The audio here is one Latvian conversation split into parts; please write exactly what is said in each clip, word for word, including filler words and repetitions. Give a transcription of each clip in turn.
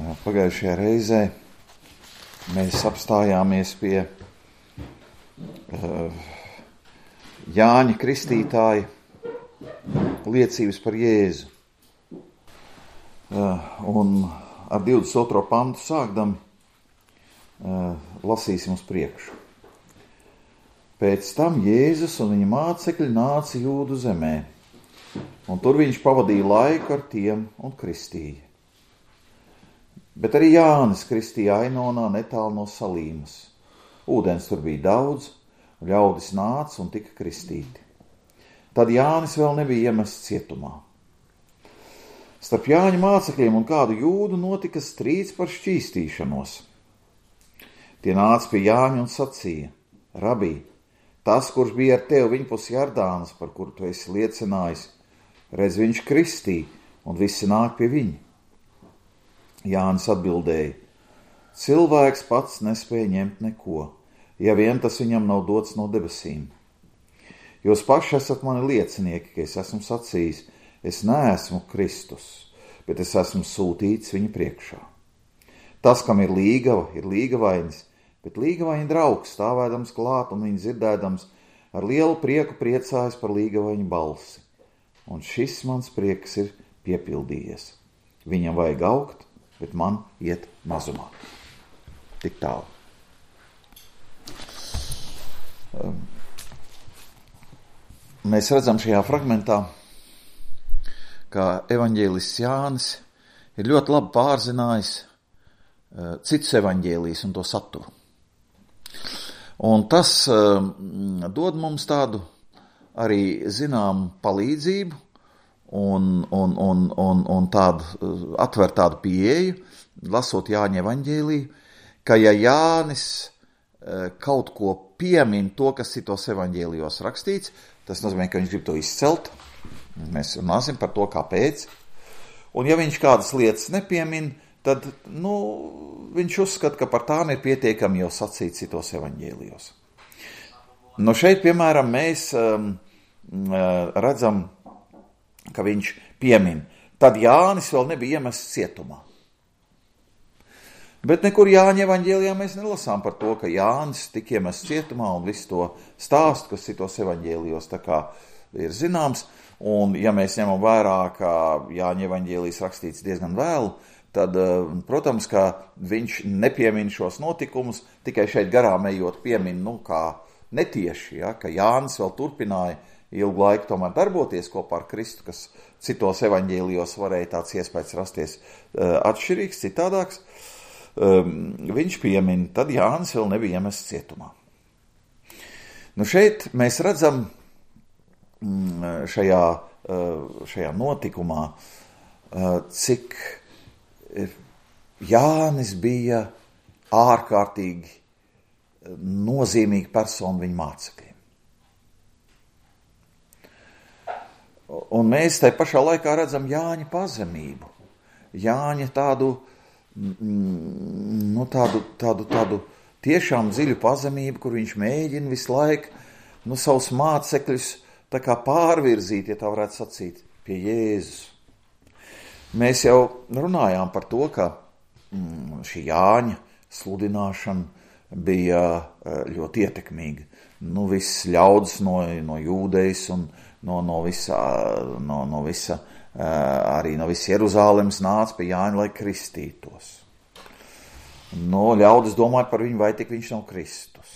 Pagājušajā reizē mēs apstājāmies pie uh, Jāņa Kristītāja liecības par Jēzu. Uh, un ar divdesmit otro pantu sākdam uh, lasīsim uz priekšu. Pēc tam Jēzus un viņa mācekļi nāca Jūdu zemē, un tur viņš pavadīja laiku ar tiem un kristīja. Bet arī Jānis kristīja Ainonā netālu no Salīmas. Ūdens tur bija daudz, un ļaudis nāca un tika kristīti. Tad Jānis vēl nebija iemests cietumā. Starp Jāņa mācekļiem un kādu jūdu notika strīds par šķīstīšanos. Tie nāca pie Jāņa un sacīja: Rabī, tas, kurš bija ar tevi viņpus Jardānas, par kuru tu esi liecinājis, redz, viņš kristīja, un visi nāk pie viņa. Jānis atbildēja: cilvēks pats nespēja ņemt neko, ja vien tas viņam nav dots no debesīm. Jūs paši esat mani liecinieki, ka es esmu sacījis, es neesmu Kristus, bet es esmu sūtīts viņa priekšā. Tas, kam ir līgava, ir līgavainis, bet līgavaini draugs stāvēdams klāt un viņu dzirdēdams ar lielu prieku priecājas par līgavaņa balsi. Un šis mans prieks ir piepildījies. Viņam vajag augt, bet man iet mazumā. Tik tālu. Mēs redzam šajā fragmentā, ka evaņģēlists Jānis ir ļoti labi pārzinājis citus evaņģēlijus un to saturu. Un tas dod mums tādu arī zinām palīdzību, Un, un, un, un, un tādu, atver tādu pieeju, lasot Jāņa evaņģēliju, ka ja Jānis kaut ko piemin to, kas citos evaņģēlijos rakstīts, tas nozīmē, ka viņš grib to izcelt. Mēs runāsim par to, kāpēc. Un ja viņš kādas lietas nepiemin, tad nu, viņš uzskata, ka par tām ir pietiekami jau sacīt citos evaņģēlijos. Nu šeit, piemēram, mēs um, redzam, ka viņš piemin. Tad Jānis vēl nebija iemests cietumā. Bet nekur Jāņa evaņģēlijā mēs nelasām par to, ka Jānis tika iemests cietumā un visu to stāstu, kas citos evaņģēlijos tā kā ir zināms. Un ja mēs ņemam vērā, ka Jāņa evaņģēlijs rakstīts diezgan vēlu, tad, protams, ka viņš nepiemin šos notikumus, tikai šeit garām ejot piemin, nu, kā netieši, ja, ka Jānis vēl turpināja ilgu laiku tomēr darboties kopā ar Kristu, kas citos evaņģēlijos varēja tāds iespējas rasties uh, atšķirīgs, citādāks. Um, viņš piemin, tad Jānis vēl nebija iemests cietumā. Nu šeit mēs redzam mm, šajā, uh, šajā notikumā, uh, cik Jānis bija ārkārtīgi nozīmīga persona viņa mācekļiem. Un mēs tai pašā laikā redzam Jāņa pazemību, Jāņa tādu, nu, tādu, tādu, tādu tiešām dziļu pazemību, kur viņš mēģina visu laiku nu, savus mācekļus tā kā pārvirzīt, ja tā varētu sacīt, pie Jēzus. Mēs jau runājām par to, ka mm, šī Jāņa sludināšana bija ļoti ietekmīga. Nu, viss ļaudis no, no Jūdejas un No, no visa, no, no visa arī no visa Jeruzālemes nāca pie Jāņa, lai kristītos. No ļaudis domāja par viņu, vai tik viņš nav Kristus.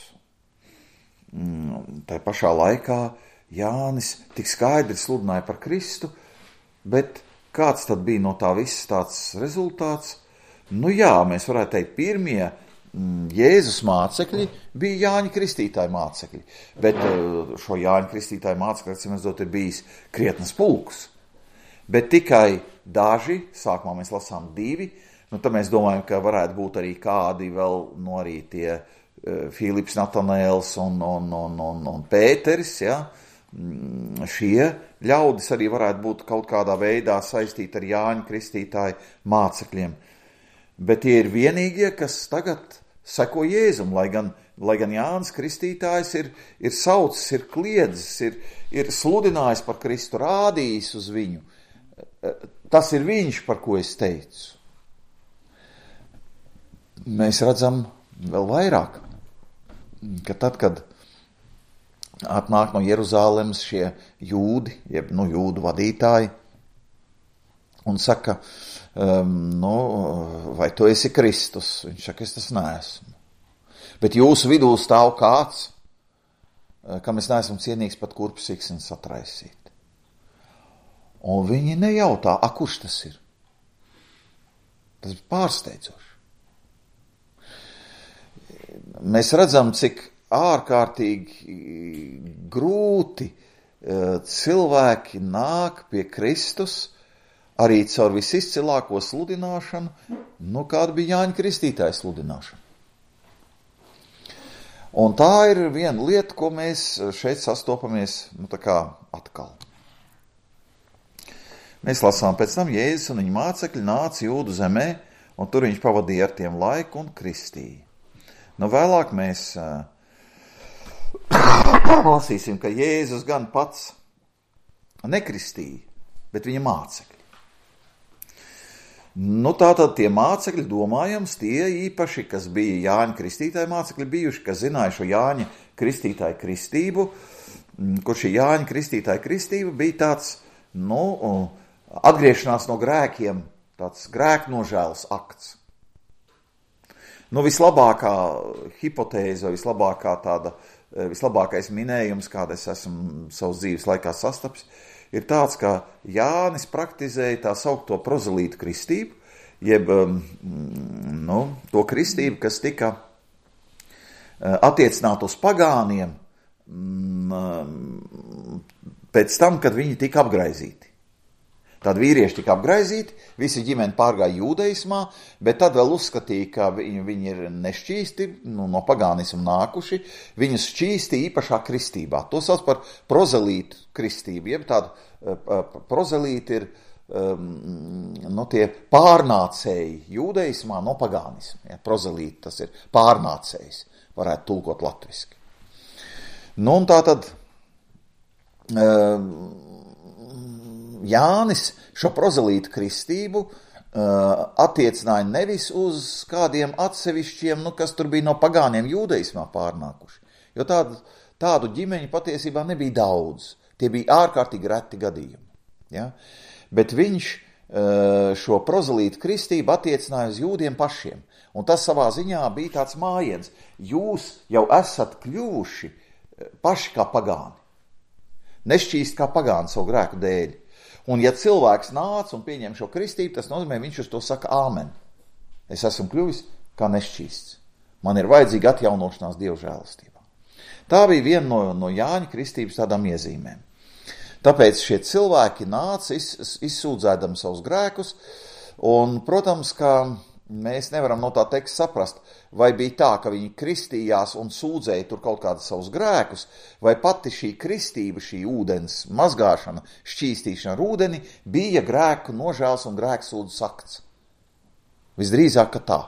Tā pašā laikā Jānis tik skaidri sludināja par Kristu, bet kāds tad bija no tā viss tāds rezultāts? Nu jā, mēs varētu teikt, pirmie Jēzus mācekļi bija Jāņa Kristītāja mācekļi, bet šo Jāņa Kristītāja mācekļi, atcīmredzot, ir bijis krietnas pulks. Bet tikai daži, sākumā mēs lasām divi, nu tad mēs domājam, ka varētu būt arī kādi vēl no arī tie Filips, Natanēls un, un, un, un, un Pēteris, ja? Šie ļaudis arī varētu būt kaut kādā veidā saistīti ar Jāņa Kristītāja mācekļiem. Bet tie ir vienīgie, kas tagad seko Jēzum, lai gan, lai gan Jānis Kristītājs ir, ir saucis, ir kliedzis, ir, ir sludinājis par Kristu, rādījis uz viņu. Tas ir viņš, par ko es teicu. mēs redzam vēl vairāk, ka tad, kad atnāk no Jeruzālemes šie jūdi, jeb nu, jūdu vadītāji, un saka, um, nu, vai tu esi Kristus? Viņš saka, es tas neesmu. Bet jūsu vidū stāv kāds, kam es neesmu cienīgs pat kurpes siksni satraisīt. Un viņi nejautā, a, kurš tas ir? Tas ir pārsteidzoši. Mēs redzam, cik ārkārtīgi grūti cilvēki nāk pie Kristus, arī caur visizcilāko sludināšanu, nu kāda bija Jāņa Kristītāja sludināšana. Un tā ir viena lieta, ko mēs šeit sastopamies, nu tā kā atkal. Mēs lasām pēc tam Jēzus un viņa mācekļi nāca Jūdu zemē, un tur viņš pavadīja ar tiem laiku un kristīja. Nu vēlāk mēs uh, lasīsim, ka Jēzus gan pats nekristīja, bet viņa mācekļi. Nu tātad tie mācekļi, domājams, tie īpaši, kas bija Jāņa Kristītāja mācekļi bijuši, kas zināja šo Jāņa Kristītāja kristību, kur šī Jāņa Kristītāja kristība bija tāds, nu, atgriešanās no grēkiem, tāds grēknožēlas akts. Nu, vislabākā hipotēze, vislabākā tāda, vislabākais minējums, kāda es esmu savas dzīves laikā sastapis, ir tāds, ka Jānis praktizēja tā saukto prozelītu kristību, jeb nu, to kristību, kas tika attiecināta uz pagāniem pēc tam, kad viņi tika apgraizīti. Tad vīrieši tika apgraizīti, visi ģimeni pārgāja jūdeismā, bet tad vēl uzskatīja, ka viņi, viņi ir nešķīsti, nu, no pagānismu nākuši, viņus šķīsti īpašā kristībā. To sauc par prozelītu kristību, jeb tādu uh, prozelīti ir um, nu, tie pārnācēji jūdeismā no pagānismu. Ja, prozelīti tas ir pārnācējs, varētu tulkot latviski. Nu, un tā tad... Uh, Jānis šo prozelītu kristību uh, attiecināja nevis uz kādiem atsevišķiem, nu, kas tur bija no pagāniem jūdeismā pārnākuši, jo tādu, tādu ģimeņu patiesībā nebija daudz, tie bija ārkārtīgi reti gadījumi. Ja? Bet viņš uh, šo prozelītu kristību attiecināja uz jūdiem pašiem, un tas savā ziņā bija tāds mājiens, jūs jau esat kļuvuši paši kā pagāni, nešķīst kā pagāni savu grēku dēļ. Un ja cilvēks nāc un pieņem šo kristību, tas nozīmē, viņš uz to saka āmen. Es esmu kļuvis kā nešķīsts. Man ir vajadzīga atjaunošanās Dieva žēlastībā. Tā bija viena no, no Jāņa kristības tādām iezīmēm. Tāpēc šie cilvēki nāca iz, izsūdzēdami savus grēkus, un, protams, ka mēs nevaram no tā teksta saprast, vai bija tā, ka viņi kristījās un sūdzēja tur kaut kādus savus grēkus, vai pati šī kristība, šī ūdens mazgāšana, šķīstīšana ar ūdeni bija grēku nožēls un grēku sūdzes akts. Visdrīzāk, ka tā.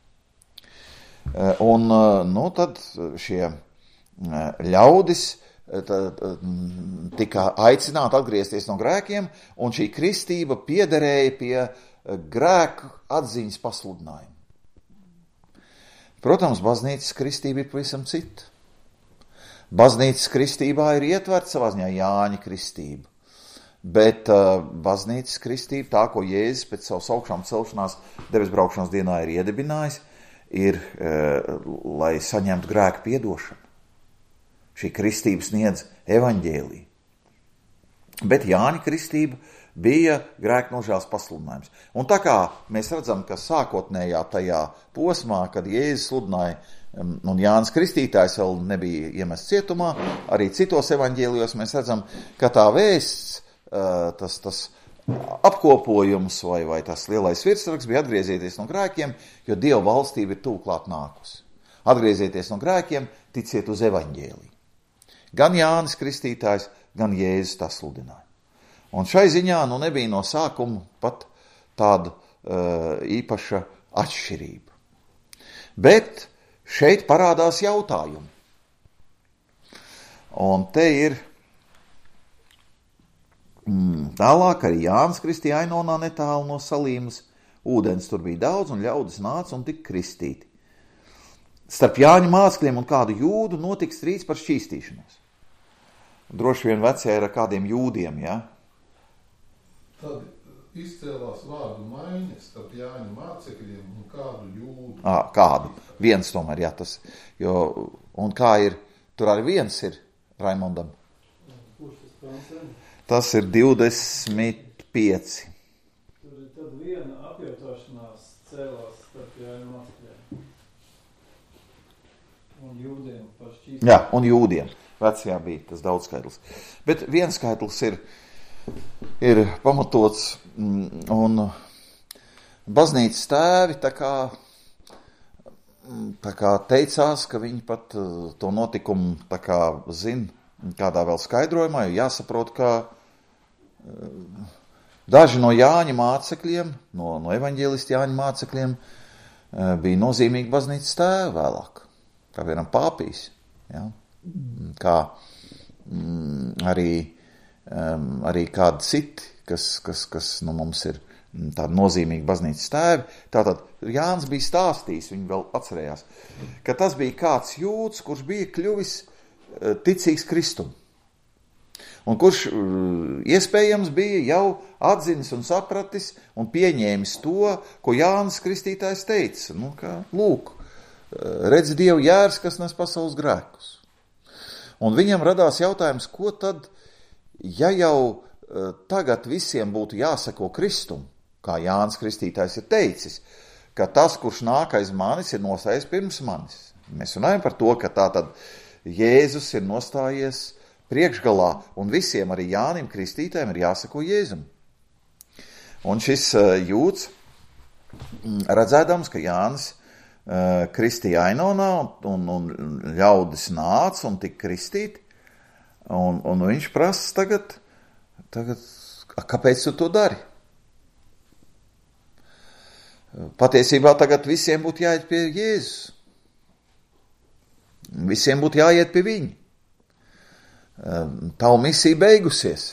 Un, nu, tad šie ļaudis tad, tika aicināti atgriezties no grēkiem, un šī kristība piederēja pie grēku atziņas pasludinājumu. Protams, baznīcas kristība ir pavisam cita. Baznīcas kristībā ir ietverta savā ziņā Jāņa kristība, bet uh, baznīcas kristība, tā, ko Jēzus pēc savas augšām celšanās debesbraukšanas dienā ir iedibinājis, ir, uh, lai saņemtu grēku piedošanu. Šī kristība sniedz evaņģēliju. Bet Jāņa kristība bija grēku nožēlas pasludinājums. Un tā kā mēs redzam, ka sākotnējā tajā posmā, kad Jēzus sludināja, un Jānis Kristītājs vēl nebija iemests cietumā, arī citos evaņģēlijos mēs redzam, ka tā vēsts, tas, tas apkopojums vai, vai tas lielais virsraksts bija atgriezieties no grēkiem, jo Dieva valstība ir tūklāt nākusi. Atgriezieties no grēkiem, ticiet uz evaņģēliju. Gan Jānis Kristītājs, gan Jēzus tā sludināja. Un šai ziņā nu nebija no sākuma pat tāda uh, īpaša atšķirība. Bet šeit parādās jautājumi. Un te ir mm, tālāk arī Jānis kristīja Ainonā netālu no Salīmas, ūdens tur bija daudz, un ļaudis nāca un tika kristīti. Starp Jāņa mācekļiem un kādu jūdu notika strīds par šķīstīšanos. Droši vien vecie ir ar kādiem jūdiem, ja? Tad izcēlās vārdu maiņa starp Jāņa mācekļiem un kādu jūdu. À, kādu? Viens tomēr, jā, tas. Jo, un kā ir, tur arī viens ir Raimondam. Tas ir divdesmit pieci. Tur ir tad viena apjautāšanās cēlās starp Jāņa mācekļiem un jūdiem par šķīstību. Jā, un jūdiem. Vecajā bija tas daudz skaitlis. Bet viens skaitlis ir, ir pamatots, un baznīcas tēvi tā kā, tā kā teicās, ka viņi pat to notikumu tā kā zina kādā vēl skaidrojumā, jo jāsaprot, ka daži no Jāņa mācekļiem, no, no evaņģēlistu Jāņa mācekļiem bija nozīmīgi baznīcas tēvi vēlāk, kā vienam pāpīs, ja? Kā mm, arī, um, arī kādi citi, kas, kas, kas nu, mums ir tādi nozīmīgi baznīcas tēvi. Tātad Jānis bija stāstījis, viņi vēl atcerējās, ka tas bija kāds jūds, kurš bija kļuvis uh, ticīgs Kristum. Un kurš uh, iespējams bija jau atzinis un sapratis un pieņēmis to, ko Jānis Kristītājs teica. Nu, ka, lūk, uh, redz Dievu jērs, kas nes pasaules grēkus. Un viņam radās jautājums, ko tad, ja jau uh, tagad visiem būtu jāseko Kristum, kā Jānis Kristītājs ir teicis, ka tas, kurš nāk aiz manis, ir nostājies pirms manis. Mēs runājam par to, ka tā tad Jēzus ir nostājies priekšgalā, un visiem arī Jānim Kristītājiem ir jāseko Jēzum. Un šis uh, jūds, redzēdams, ka Jānis Uh, kristīja Ainonā, un, un ļaudis nāca un tika kristīti, un, un viņš prasa tagad, tagad, kāpēc tu to dari? Patiesībā tagad visiem būtu jāiet pie Jēzus. Visiem būtu jāiet pie viņa. Uh, tavu misija beigusies.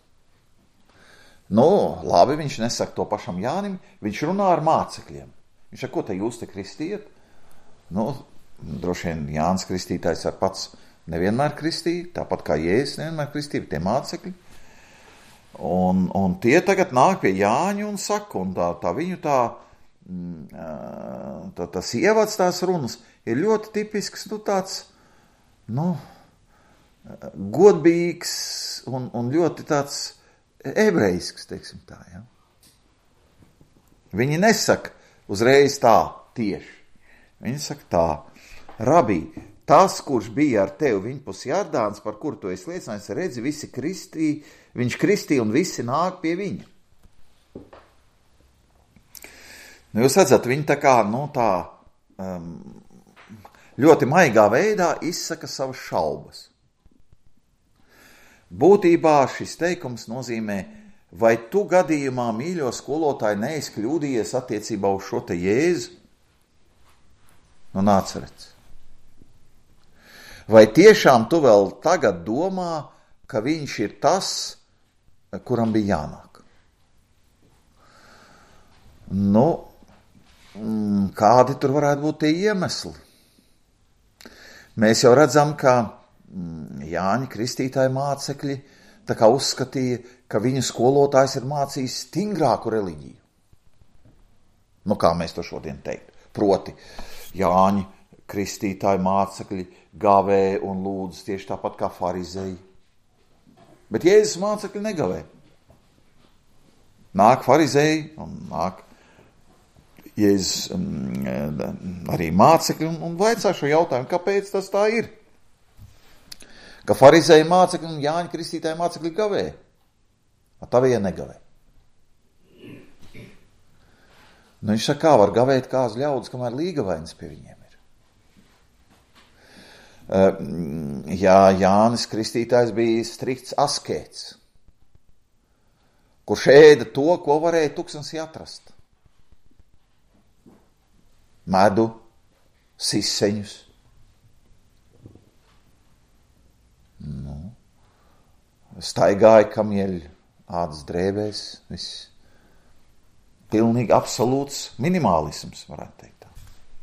Nu, labi, viņš nesaka to pašam Jānim, viņš runā ar mācekļiem. Viņš saka, ko te jūs te kristiet? Nu, droši vien Jānis Kristītājs ar pats nevienmēr kristīja, tāpat kā Jēzus nevienmēr kristīja, tie mācekļi. Un, un tie tagad nāk pie Jāņa un saka, un tā, tā viņu tā, tā, tas ievads tās runas ir ļoti tipisks, nu tāds, nu, godbīgs un, un ļoti tāds ebrejisks, teiksim tā, ja. Viņi nesaka uzreiz tā, tieši. Viņi saka tā, rabī, tas, kurš bija ar tevi viņpus Jardāns, par kuru tu esi liecinājis, redzi, visi kristī, viņš kristī un visi nāk pie viņa. Nu, jūs redzat, viņi tā kā, nu tā, um, ļoti maigā veidā izsaka savas šaubas. Būtībā šis teikums nozīmē, vai tu gadījumā, mīļo skolotāji, neesi kļūdījies attiecībā uz šo te Jēzu? Nu, Nācerets. Vai tiešām tu vēl tagad domā, ka viņš ir tas, kuram bija jānāk? Nu, kādi tur varētu būt tie iemesli? Mēs jau redzam, ka Jāņa Kristītāja mācekļi tā kā uzskatīja, ka viņu skolotājs ir mācījis stingrāku reliģiju. Nu, kā mēs to šodien teikt? Proti, Jāņa Kristītāja mācekļi gavēja un lūdz tieši tāpat kā farizēji. Bet Jēzus mācekļi negavē. Nāk farizēji un nāk Jēzus um, arī mācekļi un, un vaicā šo jautājumu, kāpēc tas tā ir? Ka farizēji mācekļi un Jāņa Kristītāja mācekļi gavēja. Tavie negavē. Nu, viņš saka, kā var gavēt kāzu ļaudis, kamēr līgavainis pie viņiem ir. Jā, Jānis Kristītājs bija strikts askēts, kurš ēda to, ko varēja tuksnesī atrast. Medu, siseņus. Nu, staigāja kamieļu ādas drēbēs, viss. pilnīgi absolūts minimālisms, varētu teikt tā.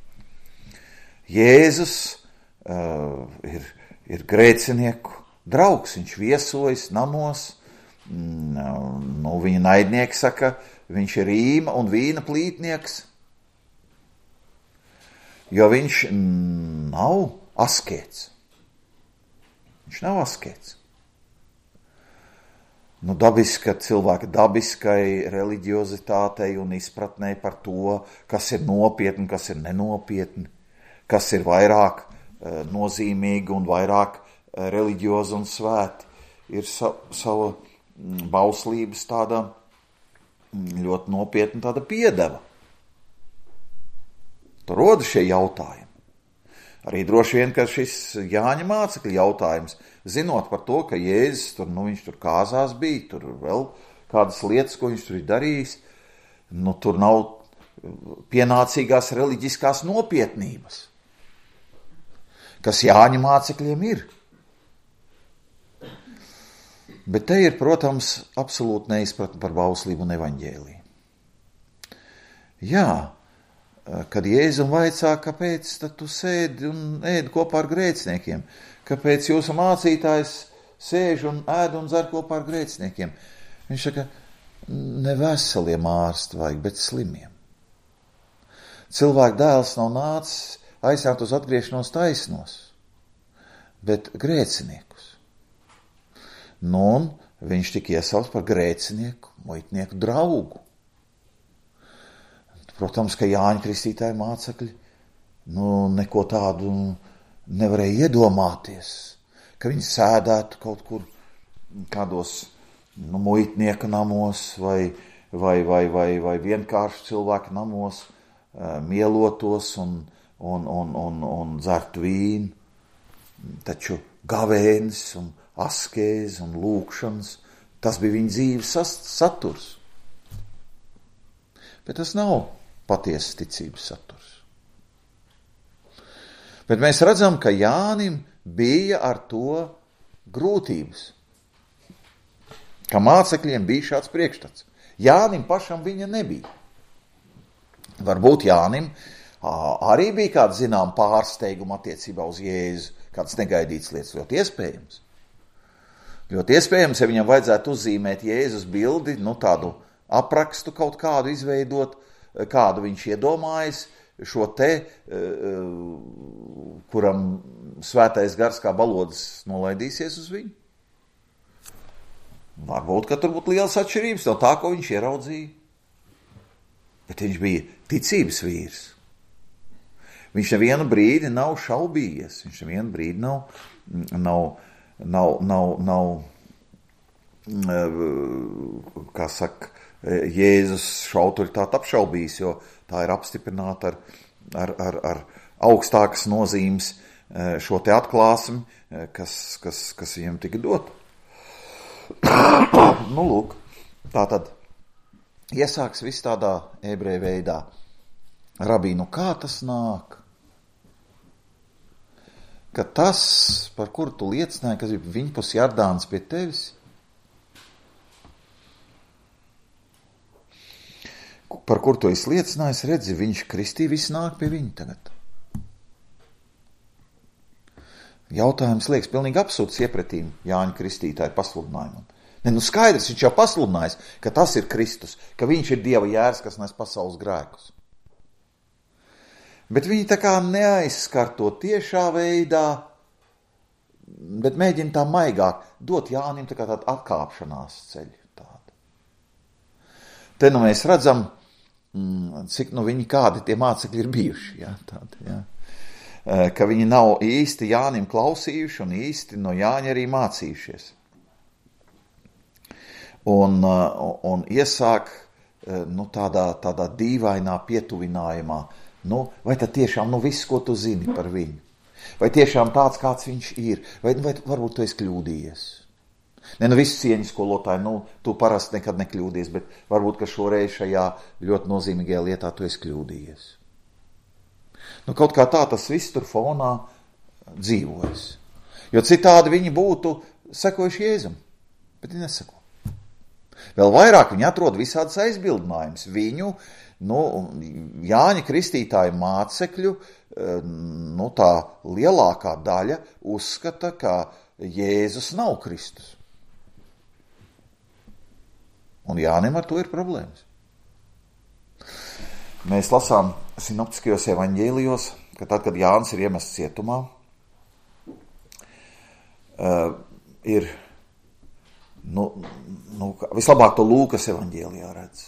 Jēzus uh, ir, ir grēcinieku draugs, viņš viesojas namos, mm, nu, viņa naidnieki saka, viņš ir rīma un vīna plītnieks, jo viņš nav askēts. Viņš nav askēts. Nu, dabiska cilvēka dabiskai reliģiozitātei un izpratnei par to, kas ir nopietni, kas ir nenopietni, kas ir vairāk uh, nozīmīgi un vairāk uh, reliģiozi un svēti, ir sa sava mm, bauslības tāda mm, ļoti nopietna tāda piedeva. Tur rodas šie jautājumi. Arī droši vien, ka šis Jāņa mācekļa jautājums, zinot par to, ka Jēzus tur, nu, viņš tur kāzās bija, tur vēl kādas lietas, ko viņš tur ir darījis, nu, tur nav pienācīgās reliģiskās nopietnības, kas Jāņa mācekļiem ir. Bet te ir, protams, absolūti neizpratne par bauslību un evaņģēliju. Jā, kad Jēzum vaicā, kāpēc tad tu sēdi un ēd kopā ar grēciniekiem, kāpēc jūsu mācītājs sēž un ēd un dzer kopā ar grēciniekiem. Viņš saka, ne veseliem ārsti vajag, bet slimiem. Cilvēka dēls nav nācis aicināt uz atgriešanos taisnos, bet grēciniekus. Nu, un viņš tika iesauts par grēcinieku, muitnieku draugu. Protams, ka Jāņa Kristītāja mācekļi nu, neko tādu nevarēja iedomāties, ka viņi sēdētu kaut kur kādos nu, muitnieku namos vai, vai, vai, vai, vai vienkārši cilvēku namos, mielotos un, un, un, un, un dzertu vīnu. Taču gavēnis un askēze un lūkšanas, tas bija viņa dzīves saturs. Bet tas nav patiesas ticības saturs. Bet mēs redzam, ka Jānim bija ar to grūtības, ka mācekļiem bija šāds priekšstats. Jānim pašam viņa nebija. Varbūt Jānim arī bija kāda zinām pārsteiguma attiecībā uz Jēzu, kāds negaidīts lietas, ļoti iespējams. Ļoti iespējams, ja viņam vajadzētu uzzīmēt Jēzus bildi, nu tādu aprakstu kaut kādu izveidot, kādu viņš iedomājas, šo te, kuram svētais gars kā balodis nolaidīsies uz viņu. Varbūt, ka tur būtu liels atšķirības no tā, ko viņš ieraudzīja. Bet viņš bija ticības vīrs. Viņš nevienu brīdi nav šaubījies, viņš nevienu brīdi nav, nav, nav, nav, nav, kā saka, Jēzus šo autoritāti apšaubījis, jo tā ir apstiprināta ar, ar, ar, ar augstākas nozīmes šo te atklāsmi, kas, kas, kas viņam tika dot. Nu, lūk, tā tad iesāks viss tādā ebreju veidā. Rabī, nu kā tas nāk? Ka tas, par kuru tu liecināji, kas bija viņpus Jardāns pie tevis, par kur to es liecinājis, redzi, viņš kristī, viss nāk pie viņa tagad. Jautājums liekas pilnīgi absurds iepretīm Jāņa Kristītāja pasludinājumam. Ne, nu skaidrs, viņš jau pasludinājis, ka tas ir Kristus, ka viņš ir Dieva jērs, kas nes pasaules grēkus. Bet viņi tā kā neaizskar to tiešā veidā, bet mēģina tā maigāk dot Jānim tā kā tādu atkāpšanās ceļu. Tādu. Te nu mēs redzam, cik nu viņi kādi tie mācekļi ir bijuši, jā, tādi, jā. Ka viņi nav īsti Jānim klausījuši un īsti no Jāņa arī mācījušies. Un, un iesāk nu, tādā, tādā dīvainā pietuvinājumā, nu, vai tad tiešām nu, viss, ko tu zini par viņu, vai tiešām tāds, kāds viņš ir, vai, vai varbūt tu esi kļūdījies. Ne, nu viss cieņas skolotāji, nu, tu parasti nekad nekļūdies, bet varbūt, ka šoreiz šajā ļoti nozīmīgajā lietā tu esi kļūdījies. Nu, kaut kā tā tas viss tur fonā dzīvojas. Jo citādi viņi būtu sekojuši Jēzum, bet viņi neseko. Vēl vairāk viņi atrod visādas aizbildinājumus. Viņu, nu, Jāņa Kristītāja mācekļu, nu, tā lielākā daļa uzskata, ka Jēzus nav Kristus. Un Jānim ar to ir problēmas. Mēs lasām sinoptiskajos evaņģēlijos, ka tad, kad Jānis ir iemests cietumā, uh, ir, nu, nu, vislabāk to Lūkas evaņģēlijā redz.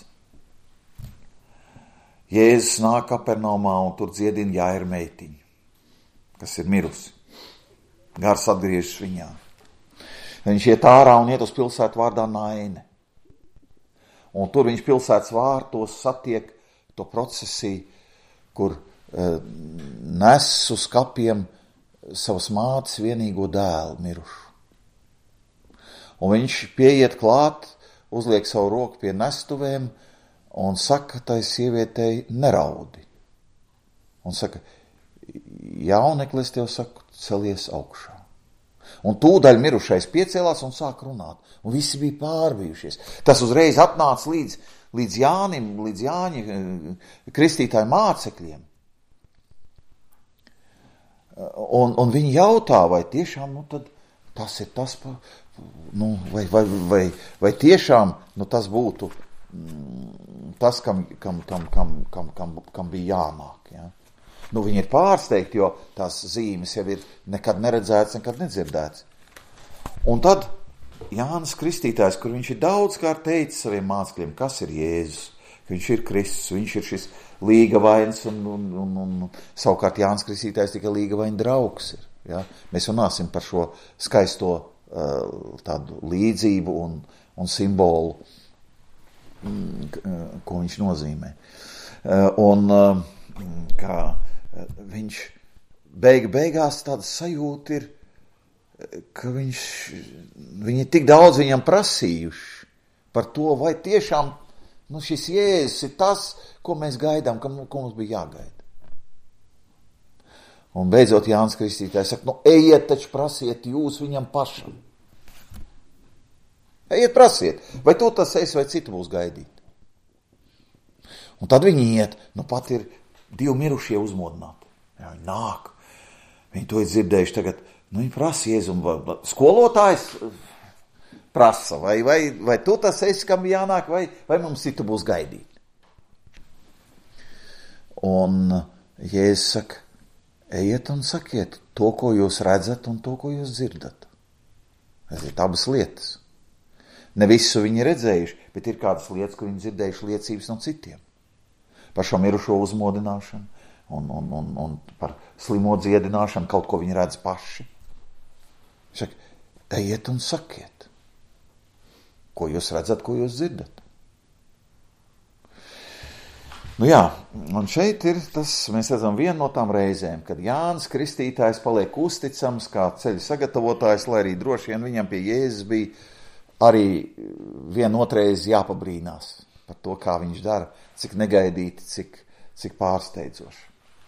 Jēzus nāk Kapernaumā un tur dziedina Jaira meitiņu, kas ir mirusi. Gars atgriežas viņā. Viņš iet ārā un iet uz pilsētu vārdā Naine. Un tur viņš pilsētas vārtos satiek to procesiju, kur e, nes uz kapiem savas mātes vienīgo dēlu mirušu. Un viņš pieiet klāt, uzliek savu roku pie nestuvēm un saka tai sievietei neraudi. Un saka, jaunekli, es tev saku, celies augšā. Un tūdaļ mirušais piecēlās un sāk runāt. Un visi bija pārbijušies. Tas uzreiz atnāca līdz, līdz Jānim, līdz Jāņa Kristītāja mācekļiem. Un, un viņi jautā, vai tiešām, nu tad tas ir tas, nu, vai, vai, vai, vai tiešām, nu tas būtu tas, kam, kam, kam, kam, kam, kam, kam bija jānāk, ja? Nu, viņi ir pārsteigti, jo tās zīmes jau ir nekad neredzētas, nekad nedzirdētas. Un tad Jānis Kristītājs, kur viņš ir daudzkārt teicis saviem mācekļiem, kas ir Jēzus, ka viņš ir Kristus, viņš ir šis līgavains, un, un, un, un savukārt Jānis Kristītājs tikai līgavaina draugs ir. Ja? Mēs runāsim par šo skaisto uh, tādu līdzību un, un simbolu, mm, ko viņš nozīmē. Uh, un uh, kā viņš beiga beigās tāda sajūta ir, ka viņš, viņi tik daudz viņam prasījuši par to, vai tiešām nu, šis Jēzus ir tas, ko mēs gaidām, ko mums bija jāgaida. Un beidzot Jānis Kristītājs saka, nu ejiet taču prasiet jūs viņam pašam. Ejiet prasiet, vai tu tas esi, vai citu būs gaidīt. Un tad viņi iet, nu pat ir divi mirušie uzmodināti. Jā, viņi nāk. Viņi to ir dzirdējuši tagad. Nu, viņi prasa Jēzumu. Skolotājs prasa. Vai, vai, vai tu tas esi, kam jānāk, vai, vai mums citu būs gaidīt. Un Jēzus saka, ejiet un sakiet to, ko jūs redzat un to, ko jūs dzirdat. Tas ir abas lietas. Ne visu viņi redzējuši, bet ir kādas lietas, ko viņi dzirdējuši liecības no citiem. Par šo mirušo uzmodināšanu un, un, un, un par slimo dziedināšanu, kaut ko viņi redz paši. Viņš saka, ejiet un sakiet, ko jūs redzat, ko jūs dzirdat. Nu jā, un šeit ir tas, mēs redzam vienu no tām reizēm, kad Jānis Kristītājs paliek uzticams kā ceļu sagatavotājs, lai arī droši vien viņam pie Jēzus bija arī vienotreiz jāpabrīnās par to, kā viņš dara, cik negaidīti, cik, cik pārsteidzoši.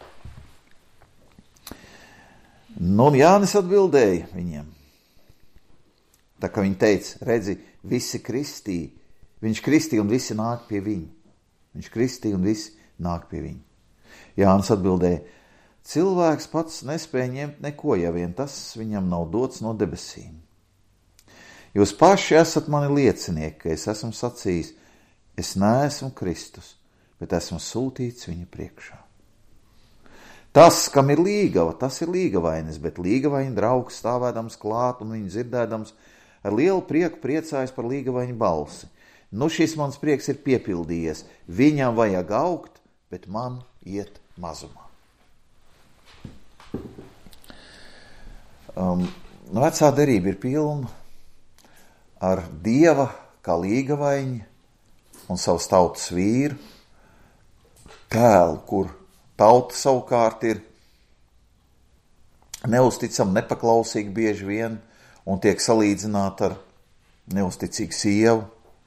Nu, un Jānis atbildēja viņiem. Tā kā viņi teica, redzi, visi kristī, viņš kristī un visi nāk pie viņa. Viņš kristī un visi nāk pie viņa. Jānis atbildēja, cilvēks pats nespēja ņemt neko, ja vien tas viņam nav dots no debesīm. Jūs paši esat mani liecinieki, ka es esmu sacījis, es neesmu Kristus, bet esmu sūtīts viņa priekšā. Tas, kam ir līgava, tas ir līgavainis, bet līgavaina draugs stāvēdams klāt un viņu dzirdēdams ar lielu prieku priecājas par līgavaņu balsi. Nu, šis mans prieks ir piepildījies. Viņam vajag augt, bet man iet mazumā. Um, vecā derība ir pilna ar Dieva kā līgavaini un savas tautas vīru tēlu, kur tauta savukārt ir neusticama, nepaklausīga bieži vien un tiek salīdzināta ar neusticīgu sievu,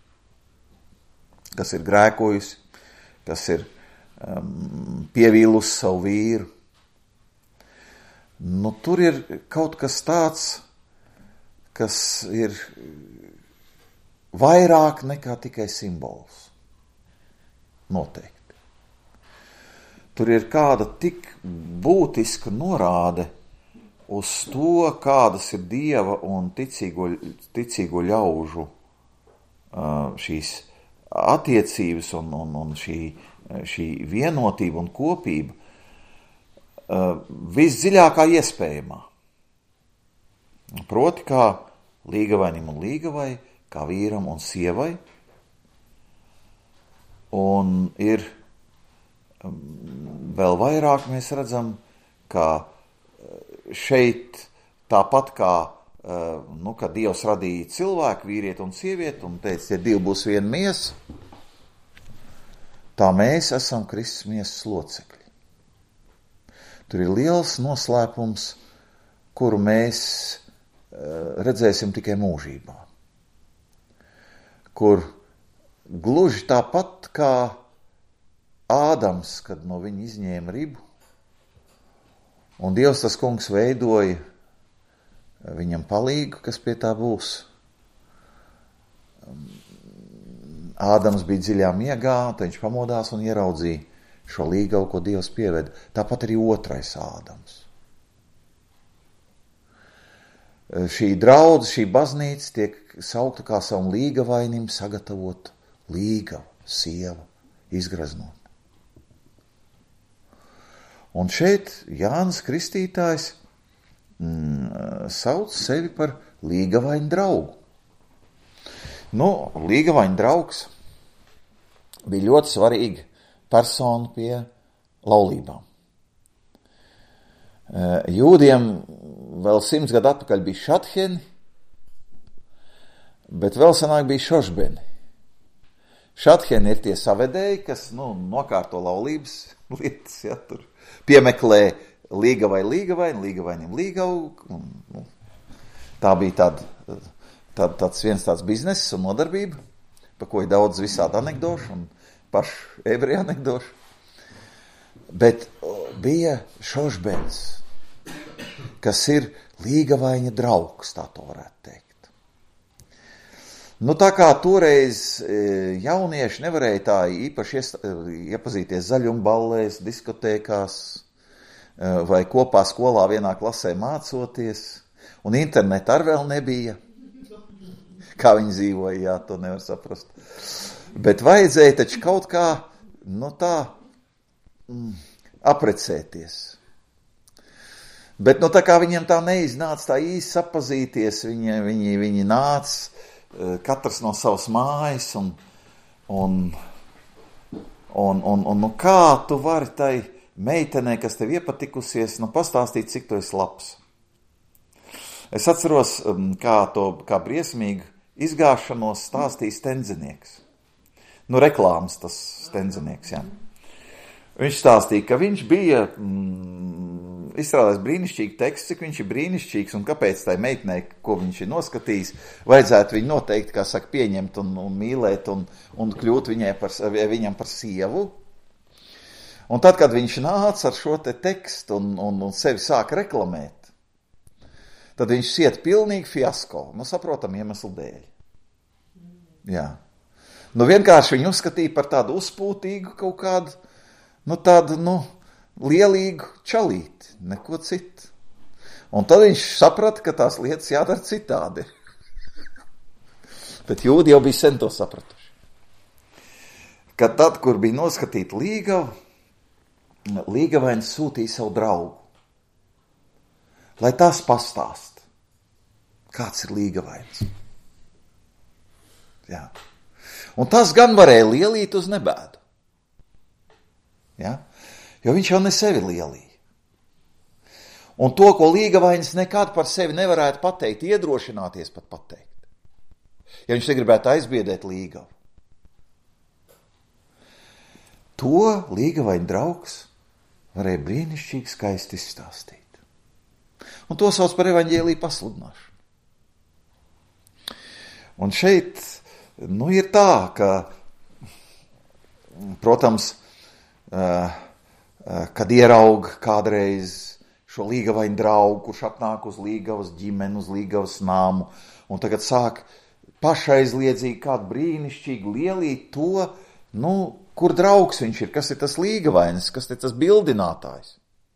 kas ir grēkojusi, kas ir um, pievīlusi savu vīru. Nu, tur ir kaut kas tāds, kas ir vairāk nekā tikai simbols. Noteikti. Tur ir kāda tik būtiska norāde uz to, kādas ir Dieva un ticīgo, ticīgo ļaužu šīs attiecības un, un, un šī, šī vienotība un kopība visdziļākā iespējamā. Proti, kā līgavainim un līgavai, kā vīram un sievai. Un ir vēl vairāk mēs redzam, ka šeit tāpat kā, nu, kad Dievs radīja cilvēku, vīrieti un sievieti, un teica, ja divi būs viena miesa, tā mēs esam Kristus miesas locekļi. Tur ir liels noslēpums, kuru mēs redzēsim tikai mūžībā. Kur gluži tāpat kā Ādams, kad no viņa izņēma ribu, un Dievs tas kungs veidoja viņam palīgu, kas pie tā būs. Ādams bija dziļā miegā, tad viņš pamodās un ieraudzīja šo līgavu, ko Dievs pieveda. Tāpat arī otrais Ādams. Šī draudze, šī baznīca tiek saukta kā savam līgavainim sagatavot līgavu, sievu, izgraznot. Un šeit Jānis Kristītājs mm, sauc sevi par līgavainu draugu. Nu, līgavainu draugs bija ļoti svarīga persona pie laulībām. Jūdiem vēl simts gadu atpakaļ bija šatheni, bet vēl senāk bija šošbeni. Šatheni ir tie savedēji, kas nu, nokārto laulības lietas, ja, tur piemeklē līgavai līgavai, līgavainim līgavu. Nu, tā bija tāda, tād, tāds viens tāds bizness un nodarbība, pa ko ir daudz visādi anekdošu un pašu ebreju anekdošu. Bet bija šošbens, kas ir līgavaiņa draugs, tā to varētu teikt. Nu, tā kā toreiz jaunieši nevarēja tā īpaši iepazīties zaļumballēs, diskotēkās vai kopā skolā vienā klasē mācoties, un interneta ar vēl nebija. Kā viņi dzīvoja, jā, to nevar saprast. Bet vajadzēja taču kaut kā, nu tā, mm, aprecēties. Bet, nu, tā kā viņiem tā neiznāca tā īsti sapazīties, viņi, viņi, viņi nāca katrs no savas mājas, un, un, un, un, un nu, kā tu vari tai meitenei, kas tev iepatikusies, nu, pastāstīt, cik tu esi labs. Es atceros, kā to, kā briesmīgu izgāšanos stāstīja Stenzinieks. Nu, reklāmas tas Stenzinieks, jā. Viņš stāstīja, ka viņš bija mm, izstrādājis brīnišķīgu tekstu, cik viņš ir brīnišķīgs un kāpēc tai meitenei, ko viņš ir noskatījis, vajadzētu viņu noteikti, kā saka, pieņemt un, un mīlēt un, un kļūt viņai par, viņam par sievu. Un tad, kad viņš nāca ar šo te tekstu un, un, un sevi sāka reklamēt, tad viņš siet pilnīgi fiasko, nu saprotam iemeslu dēļ. Jā. Nu vienkārši viņu uzskatīja par tādu uzpūtīgu kaut kādu, nu tādu, nu, lielīgu čalīti, neko citu. Un tad viņš saprata, ka tās lietas jādara citādi. Bet jūdi jau bija sen to sapratuši. Kad tad, kur bija noskatīta līgava, līgavains sūtīja savu draugu, lai tās pastāst, kāds ir līgavains. Jā. Un tas gan varēja lielīt uz nebēdu. Ja? Jo viņš jau ne sevi lielīja. Un to, ko līgavainis nekad par sevi nevarētu pateikt, iedrošināties pat pateikt. Ja viņš negribētu aizbiedēt līgavu. To līgavaina draugs varēja brīnišķīgi skaisti izstāstīt. Un to sauc par evaņģēliju pasludināšanu. Un šeit, nu, ir tā, ka, protams, kad ieraug kādreiz šo līgavainu draugu, kurš atnāk uz līgavas ģimeni, uz līgavas nāmu, un tagad sāk pašaizliedzīgi, kādu brīnišķīgu lielīt to, nu, kur draugs viņš ir, kas ir tas līgavainis, kas ir tas bildinātājs.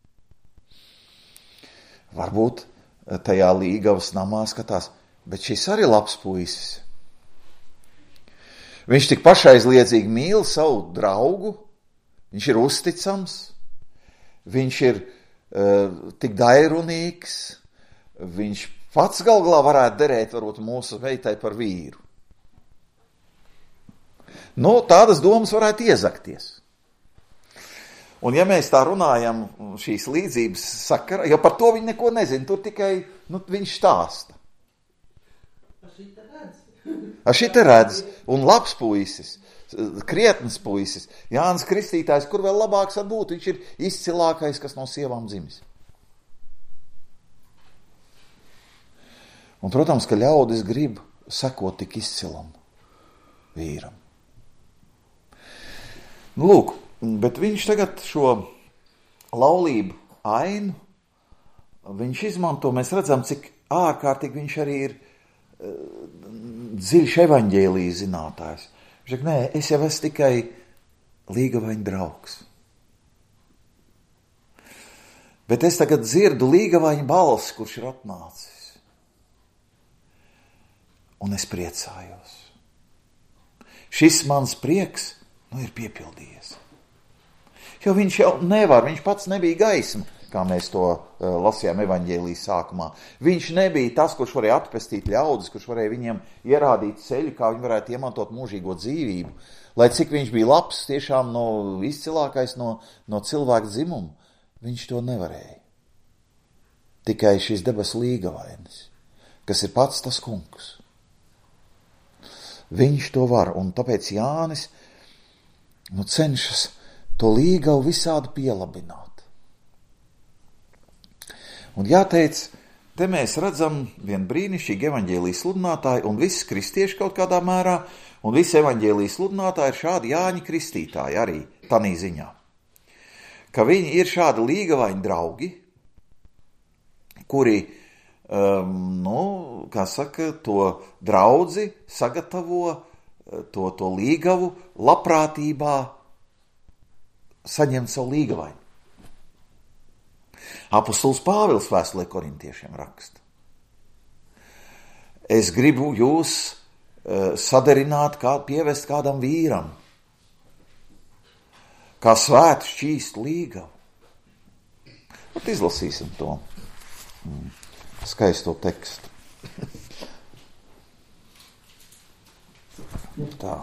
Varbūt tajā līgavas namā skatās, bet šis arī labs puisis. Viņš tik pašaizliedzīgi mīl savu draugu, viņš ir uzticams, viņš ir uh, tik dairunīgs, viņš pats gal galā varētu derēt varbūt mūsu veitai par vīru. Nu, tādas domas varētu iezakties. Un ja mēs tā runājam šīs līdzības sakarā, jo par to viņi neko nezina, tur tikai, nu, viņš stāsta. A šita redz, un labs puisis, krietns puisis, Jānis Kristītājs, kur vēl labāks var būt, viņš ir izcilākais, kas no sievām dzimis. Un, protams, ka ļaudis grib sekot tik izcilam vīram. Nu, lūk, bet viņš tagad šo laulību ainu, viņš izmanto, mēs redzam, cik ārkārtīgi viņš arī ir uh, dziļš evaņģēlija zinātājs. Viņš saka, nē, es jau esmu tikai līgavaņa draugs. Bet es tagad dzirdu līgavaņa balsi, kurš ir atnācis. Un es priecājos. Šis mans prieks, nu, ir piepildījies. Jo viņš jau nevar, viņš pats nebija gaisma, kā mēs to uh, lasījām evaņģēlijas sākumā. Viņš nebija tas, kurš varēja atpestīt ļaudis, kurš varēja viņiem ierādīt ceļu, kā viņi varētu iemantot mūžīgo dzīvību. Lai cik viņš bija labs, tiešām no izcilākais no, no cilvēka dzimuma, viņš to nevarēja. Tikai šis debesu līgavainis, kas ir pats tas kungs. Viņš to var, un tāpēc Jānis nu, cenšas to līgavu visādi pielabināt. Un jāteic, te mēs redzam vienu brīnišķīgu evaņģēlijas sludinātāju, un visi kristieši kaut kādā mērā, un visi evaņģēlijas sludinātāji ir šādi Jāņa Kristītāji arī tanī ziņā. Ka viņi ir šādi līgavaini draugi, kuri, um, nu, kā saka, to draudzi sagatavo, to, to līgavu labprātībā saņemt savu līgavaini. Apostols Pāvils vēstulē korintiešiem raksta. Es gribu jūs uh, sadarināt, kā, pievest kādam vīram, kā svētu šķīstu līgavu. Pat izlasīsim to mm, skaisto tekstu. Tā.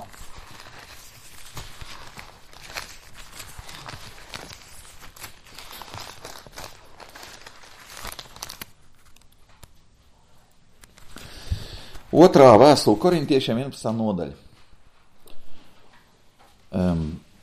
Otrā vēstule korintiešiem vienpadsmitā nodaļa. Um,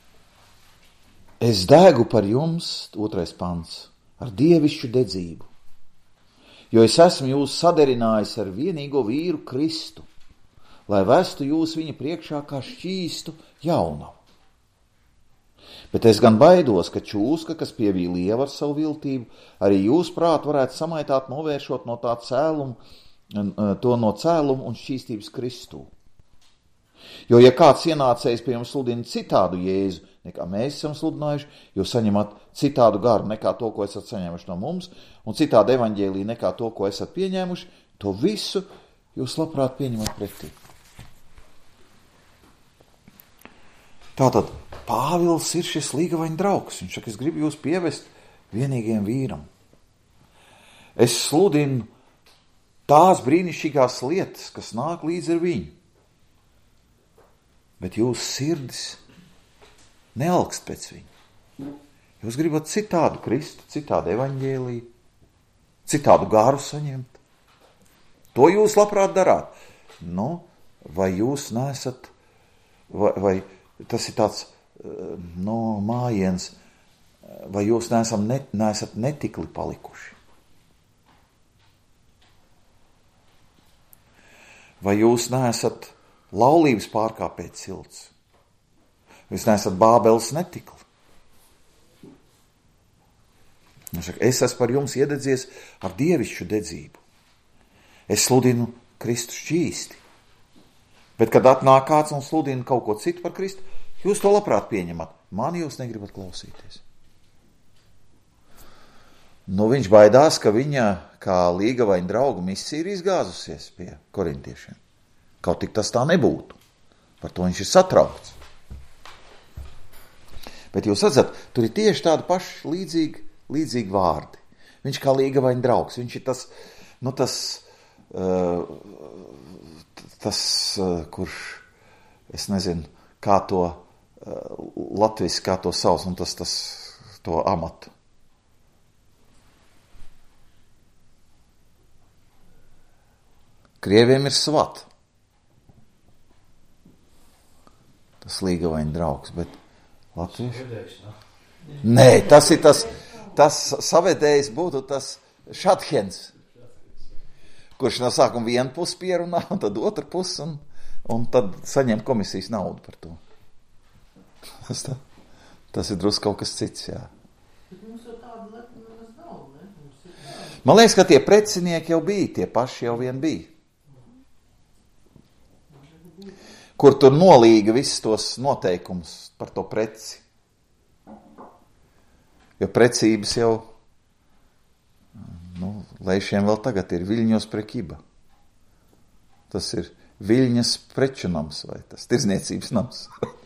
es degu par jums, otrais pants, ar dievišķu dedzību, jo es esmu jūs saderinājis ar vienīgo vīru Kristu, lai vestu jūs viņa priekšā kā šķīstu jaunavu. Bet es gan baidos, ka čūska, kas pievīja lievu ar savu viltību, arī jūs prāt varētu samaitāt, novēršot no tā cēlumu, to no cēluma un šķīstības Kristū. Jo, ja kāds ienācējs pie jums sludina citādu Jēzu, nekā mēs esam sludinājuši, jūs saņemat citādu garu nekā to, ko esat saņēmuši no mums, un citādu evaņģēliju nekā to, ko esat pieņēmuši, to visu jūs labprāt pieņemat pretī. Tātad Pāvils ir šis līgavaņa draugs. Viņš saka, es gribu jūs pievest vienīgiem vīram. Es sludinu tās brīnišķīgās lietas, kas nāk līdz ar viņu. Bet jūsu sirdis nealkst pēc viņu. Jūs gribat citādu Kristu, citādu evaņģēliju, citādu garu saņemt. To jūs labprāt darāt. Nu, vai jūs neesat, vai, vai tas ir tāds, no mājiens, vai jūs neesam, ne, neesat netikli palikuši? Vai jūs neesat laulības pārkāpēt cilts? Jūs neesat Bābeles netikli? Es esmu par jums iededzies ar dievišķu dedzību. Es sludinu Kristu šķīsti. Bet, kad atnāk kāds un sludina kaut ko citu par Kristu, jūs to labprāt pieņemat. Mani jūs negribat klausīties. Nu, viņš baidās, ka viņa, kā līgavaina drauga misija, ir izgāzusies pie korintiešiem. Kaut tik tas tā nebūtu. Par to viņš ir satraukts. Bet jūs redzat, tur ir tieši tādi paši līdzīgi, līdzīgi vārdi. Viņš kā līgavaina draugs, viņš ir tas, nu tas, uh, tas, uh, kurš, es nezinu, kā to uh, latviski, kā to sauc, un tas, tas, to amatu. Krieviem ir svat. Tas līgavaina draugs, bet latvieši? Nē, tas ir tas, tas savedējs būtu tas šathens, kurš no sākuma vienu pusi pierunā, un tad otru pusi, un, un tad saņem komisijas naudu par to. Tas, tā, tas ir drusku kaut kas cits, jā. Man liekas, ka tie precinieki jau bija, tie paši jau vien bija. Kur tur nolīga visus tos noteikumus par to preci. Jo precības jau, nu, lejšiem vēl tagad ir Viļņos prekiba. Tas ir Viļņas preču nams vai tas tirzniecības nams.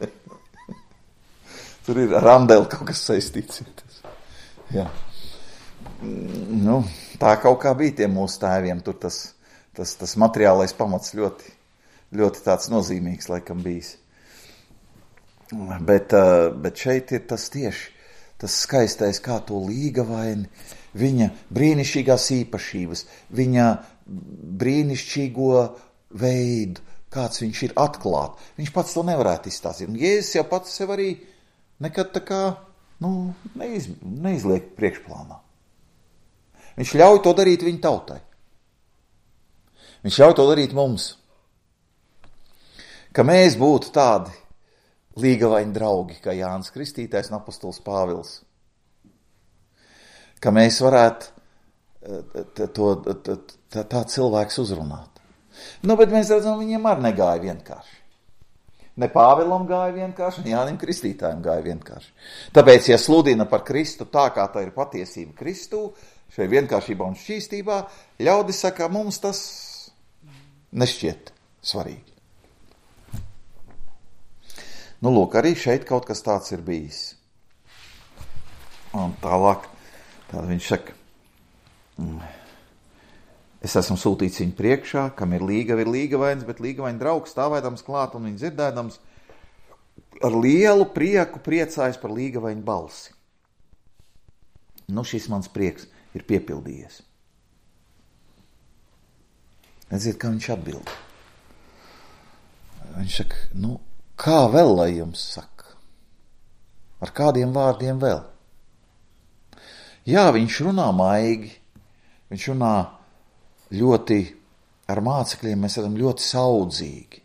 Tur ir ar andeli kaut kas saistīts. Jā. Nu, tā kaut kā bija tiem mūsu tēviem. Tur tas, tas, tas materiālais pamats ļoti, ļoti tāds nozīmīgs laikam bijis. Bet, bet šeit ir tas tieši, tas skaistais, kā to līgavaini, viņa brīnišķīgās īpašības, viņa brīnišķīgo veidu, kāds viņš ir atklāt. Viņš pats to nevarētu izstāstīt. Un Jēzus jau pats sev arī nekad tā kā, nu, neiz, neizliek priekšplānā. Viņš ļauj to darīt viņa tautai. Viņš ļauj to darīt mums. Ka mēs būtu tādi līgavaini draugi, kā Jānis Kristītājs un apostols Pāvils. Ka mēs varētu to, tā, tā cilvēks uzrunāt. Nu, bet mēs redzam, viņiem arī negāja vienkārši. Ne Pāvilam gāja vienkārši, ne Jānim Kristītājam gāja vienkārši. Tāpēc, ja sludina par Kristu tā, kā tā ir patiesība Kristū, šai vienkāršībā un šķīstībā, ļaudi saka, mums tas nešķiet svarīgi. Nu, lūk, arī šeit kaut kas tāds ir bijis. Un tālāk, tā viņš saka, es esmu sūtīts viņu priekšā, kam ir līgava, ir līgavains, bet līgavaina draugs stāvēdams klāt un viņu dzirdēdams, ar lielu prieku priecājas par līgavainu balsi. Nu, šis mans prieks ir piepildījies. Redziet, kā viņš atbild. Viņš saka, nu, kā vēl, lai jums saka? Ar kādiem vārdiem vēl? Jā, viņš runā maigi, viņš runā ļoti, ar mācekļiem mēs redzam ļoti saudzīgi.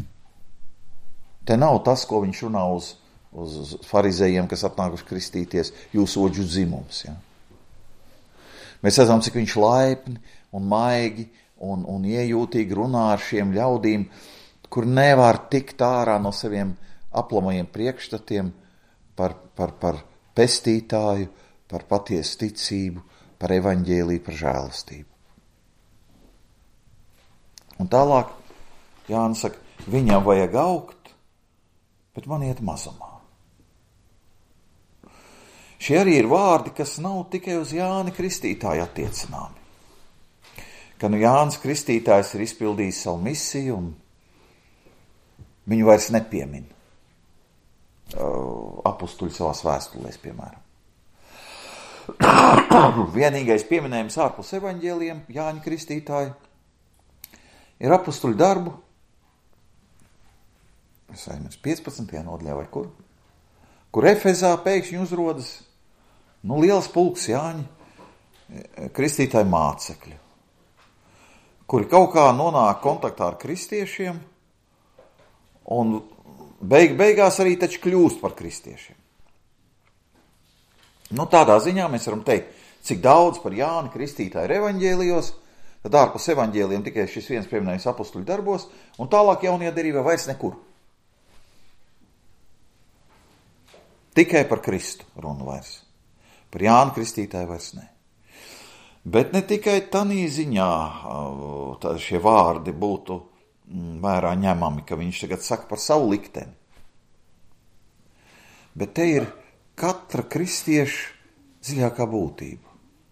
Te nav tas, ko viņš runā uz, uz, uz farizējiem, kas atnākuši kristīties, jūsu oģu dzimums. Ja? Mēs redzam, cik viņš laipni un maigi un, un iejūtīgi runā ar šiem ļaudīm, kur nevar tikt ārā no saviem aplamajiem priekšstatiem par, par, par pestītāju, par patiesu ticību, par evaņģēliju, par žēlastību. Un tālāk Jānis saka, viņam vajag augt, bet man iet mazumā. Šie arī ir vārdi, kas nav tikai uz Jāni Kristītāju attiecināmi. Ka nu Jānis Kristītājs ir izpildījis savu misiju un viņu vairs nepiemin. Apustuļi savās vēstulēs, piemēram. Vienīgais pieminējums ārpus evaņģēliem, Jāņa Kristītāja, ir apustuļu darbu, es aizmirsu, piecpadsmitajā nodaļā vai kur, kur Efezā pēkšņi uzrodas, nu, liels pulks Jāņa Kristītāja mācekļu, kuri kaut kā nonāk kontaktā ar kristiešiem, un beig, beigās arī taču kļūst par kristiešiem. Nu, tādā ziņā mēs varam teikt, cik daudz par Jāni Kristītāju ir evaņģēlijos, tad ārpus evaņģēliem tikai šis viens pieminējums apostuļu darbos, un tālāk jaunajā derībā vairs nekur. Tikai par Kristu runa vairs. Par Jānu Kristītāju vairs ne. Bet ne tikai tanī ziņā tā, šie vārdi būtu vērā ņemami, ka viņš tagad saka par savu likteni. Bet te ir katra kristieša dziļākā būtība.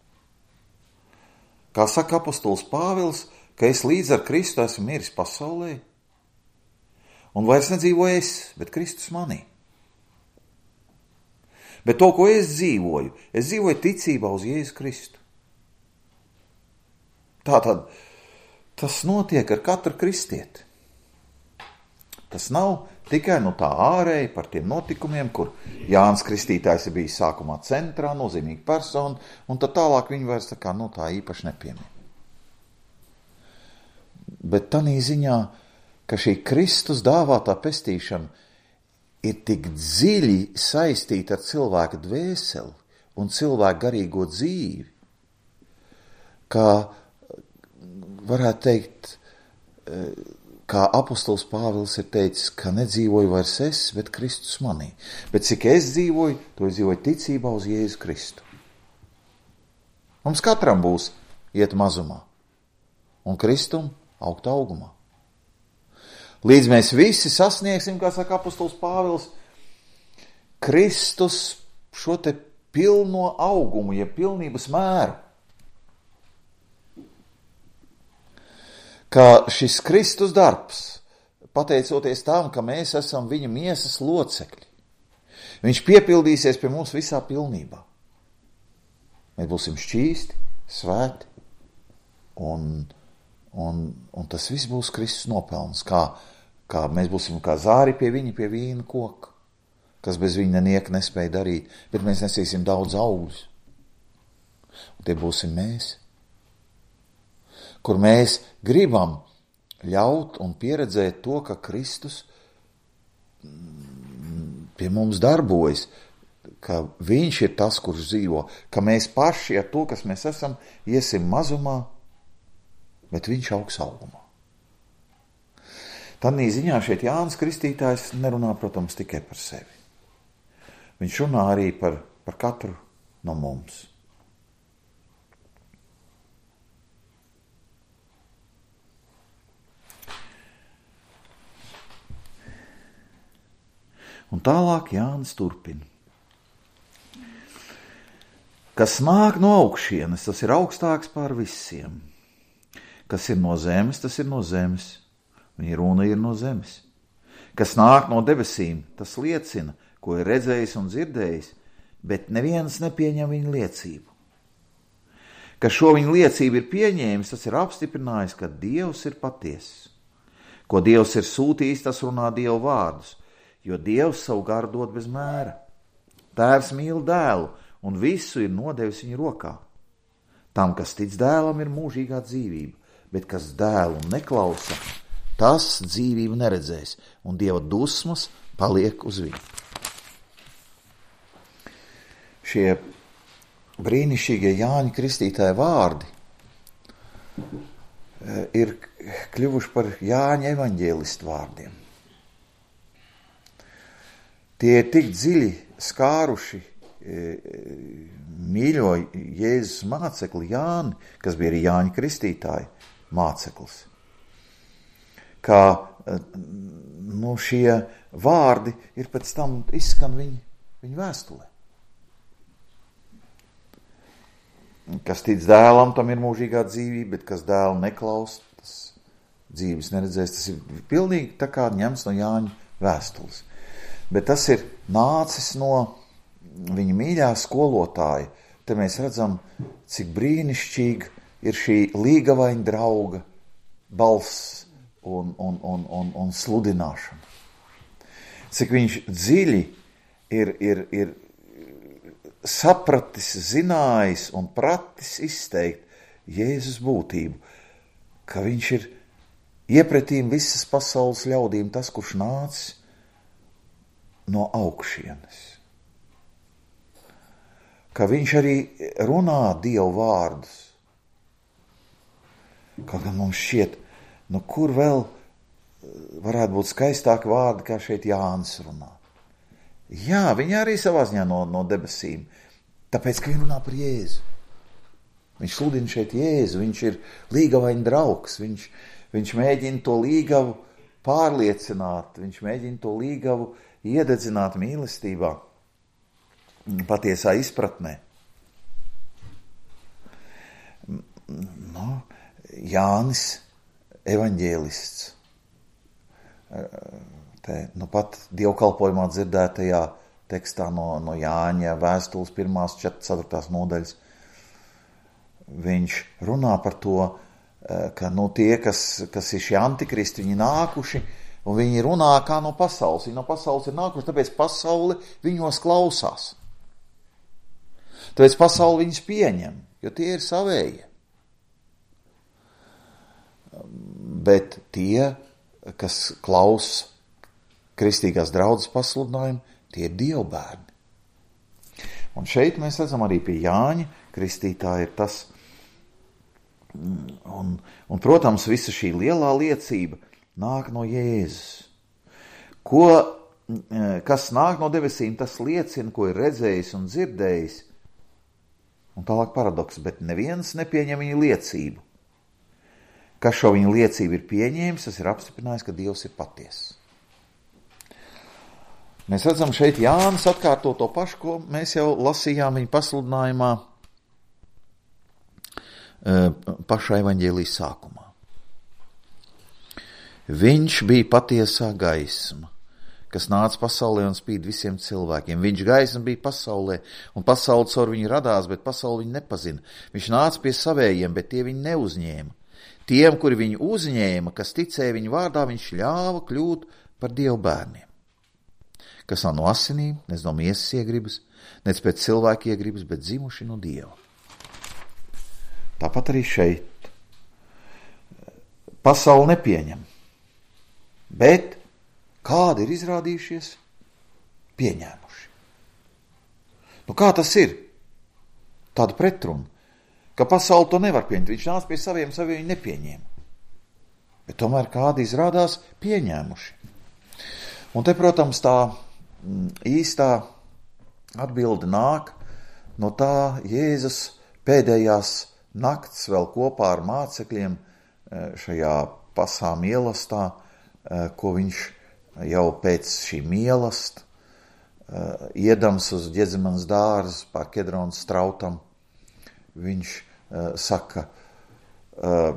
Kā saka apostols Pāvils, ka es līdz ar Kristu esmu miris pasaulē, un vairs nedzīvoju es, bet Kristus manī. Bet to, ko es dzīvoju, es dzīvoju ticībā uz Jēzu Kristu. Tātad tas notiek ar katru kristieti. Tas nav tikai no tā ārēji par tiem notikumiem, kur Jānis Kristītājs ir bijis sākumā centrā, nozīmīga persona, un tad tālāk viņu vairs tā kā no tā īpaši nepiemin. Bet tanī ziņā, ka šī Kristus dāvātā pestīšana ir tik dziļi saistīta ar cilvēka dvēseli un cilvēka garīgo dzīvi, kā varētu teikt, kā apostols Pāvils ir teicis, ka nedzīvoju vairs es, bet Kristus manī. Bet cik es dzīvoju, to es dzīvoju ticībā uz Jēzu Kristu. Mums katram būs iet mazumā, un Kristum augt augumā. Līdz mēs visi sasniegsim, kā saka apostols Pāvils, Kristus šo te pilno augumu, ja pilnības mēru. Ka šis Kristus darbs, pateicoties tam, ka mēs esam viņa miesas locekļi, viņš piepildīsies pie mums visā pilnībā. Mēs būsim šķīsti, svēti, un, un, un tas viss būs Kristus nopelns, kā, kā mēs būsim kā zāri pie viņa, pie vīna koka, kas bez viņa nieka nespēja darīt, bet mēs nesīsim daudz augļus. Un tie būsim mēs, kur mēs gribam ļaut un pieredzēt to, ka Kristus pie mums darbojas, ka viņš ir tas, kurš dzīvo, ka mēs paši ar to, kas mēs esam, iesim mazumā, bet viņš augs augumā. Tādī ziņā šeit Jānis Kristītājs nerunā, protams, tikai par sevi. Viņš runā arī par, par katru no mums. Un tālāk Jānis turpina. Kas nāk no augšienes, tas ir augstāks pār visiem. Kas ir no zemes, tas ir no zemes. Viņa runa ir no zemes. Kas nāk no debesīm, tas liecina, ko ir redzējis un dzirdējis, bet neviens nepieņem viņa liecību. Kas šo viņa liecību ir pieņēmis, tas ir apstiprinājis, ka Dievs ir patiess. Ko Dievs ir sūtījis, tas runā Dievu vārdus. Jo Dievs savu garu dod bez mēra. Tēvs mīl dēlu un visu ir nodevis viņa rokā. Tam, kas tic dēlam, ir mūžīgā dzīvība, bet kas dēlu neklausa, tas dzīvību neredzēs, un Dieva dusmas paliek uz viņu. Šie brīnišķīgie Jāņa Kristītāja vārdi ir kļuvuši par Jāņa evaņģēlistu vārdiem. Tie ir tik dziļi skāruši mīļo Jēzus mācekli Jāni, kas bija arī Jāņa Kristītāja māceklis, kā nu, šie vārdi ir pēc tam izskan viņa, viņa vēstulē. Kas tic dēlam, tam ir mūžīgā dzīvība, bet kas dēlu neklaus, tas dzīves neredzēs. Tas ir pilnīgi tā kā ņemts no Jāņa vēstules. Bet tas ir nācis no viņa mīļā skolotāja. Te mēs redzam, cik brīnišķīga ir šī līgavaina drauga balss un, un, un, un, un sludināšana. Cik viņš dziļi ir, ir, ir sapratis, zinājis un pratis izteikt Jēzus būtību, ka viņš ir iepretīm visas pasaules ļaudīm tas, kurš nācis no augšienes. Ka viņš arī runā Dievu vārdus. Kaut gan mums šķiet, nu kur vēl varētu būt skaistāki vārdi, kā šeit Jānis runā. Jā, viņi arī savā ziņā no, no debesīm, tāpēc, ka viņi runā par Jēzu. Viņš sludina šeit Jēzu, viņš ir līgavaņa draugs, viņš, viņš mēģina to līgavu pārliecināt, viņš mēģina to līgavu iededzināt mīlestībā, patiesā izpratnē. Nu, Jānis evaņģēlists. Te, nu pat dievkalpojumā dzirdētajā tekstā no, no Jāņa vēstules pirmās ceturtās nodaļas. Viņš runā par to, ka nu, tie, kas, kas ir šie antikristi, viņi nākuši, un viņi runā kā no pasaules. Viņi no pasaules ir nākuši, tāpēc pasaule viņos klausās. Tāpēc pasaule viņus pieņem, jo tie ir savējie. Bet tie, kas klausa kristīgās draudzes pasludinājumu, tie ir dievbērni. Un šeit mēs redzam arī pie Jāņa kristītāja ir tas, un, un protams, visa šī lielā liecība nāk no Jēzus. Ko, kas nāk no debesīm, tas liecina, ko ir redzējis un dzirdējis. Un tālāk paradoks, bet neviens nepieņem viņa liecību. Kas šo viņa liecību ir pieņēmis, tas ir apstiprinājis, ka Dievs ir patiess. Mēs redzam šeit Jānis atkārto to pašu, ko mēs jau lasījām viņa pasludinājumā pašā evaņģēlijas sākumā. Viņš bija patiesā gaisma, kas nāca pasaulē un spīd visiem cilvēkiem. Viņš gaisma bija pasaulē, un pasaule caur viņu radās, bet pasaule viņu nepazina. Viņš nāca pie savējiem, bet tie viņu neuzņēma. Tiem, kuri viņu uzņēma, kas ticēja viņu vārdā, viņš ļāva kļūt par Dievu bērniem. Kas nav no asinīm, nec no miesas iegribas, nec pēc cilvēku iegribas, bet dzimuši no Dieva. Tāpat arī šeit. Pasauli nepieņem. Bet kādi ir izrādījušies? Pieņēmuši. Nu kā tas ir? Tāda pretruna. Ka pasauli to nevar pieņemt. Viņš nāca pie saviem, saviem viņi nepieņēma. Bet tomēr kādi izrādās pieņēmuši. Un te, protams, tā īstā atbilde nāk no tā Jēzus pēdējās nakts vēl kopā ar mācekļiem šajā pasā mielastā, ko viņš jau pēc šī mielasta, iedams uz Ģezemanas dārzu pār Kedronas strautam, viņš uh, saka, uh,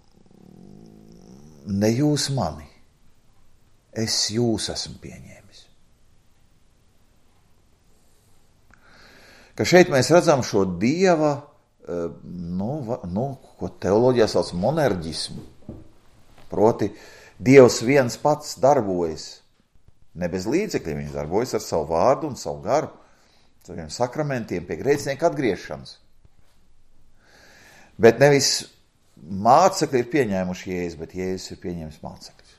ne jūs mani, es jūs esmu pieņēmis. Ka šeit mēs redzam šo Dieva, uh, nu, va, nu, ko teoloģijā sauc monerģismu, proti Dievs viens pats darbojas, ne bez līdzekļiem, viņš darbojas ar savu vārdu un savu garu, saviem sakramentiem pie grēcinieka atgriešanas. Bet nevis mācekļi ir pieņēmuši Jēzus, bet Jēzus ir pieņēmis mācekļus.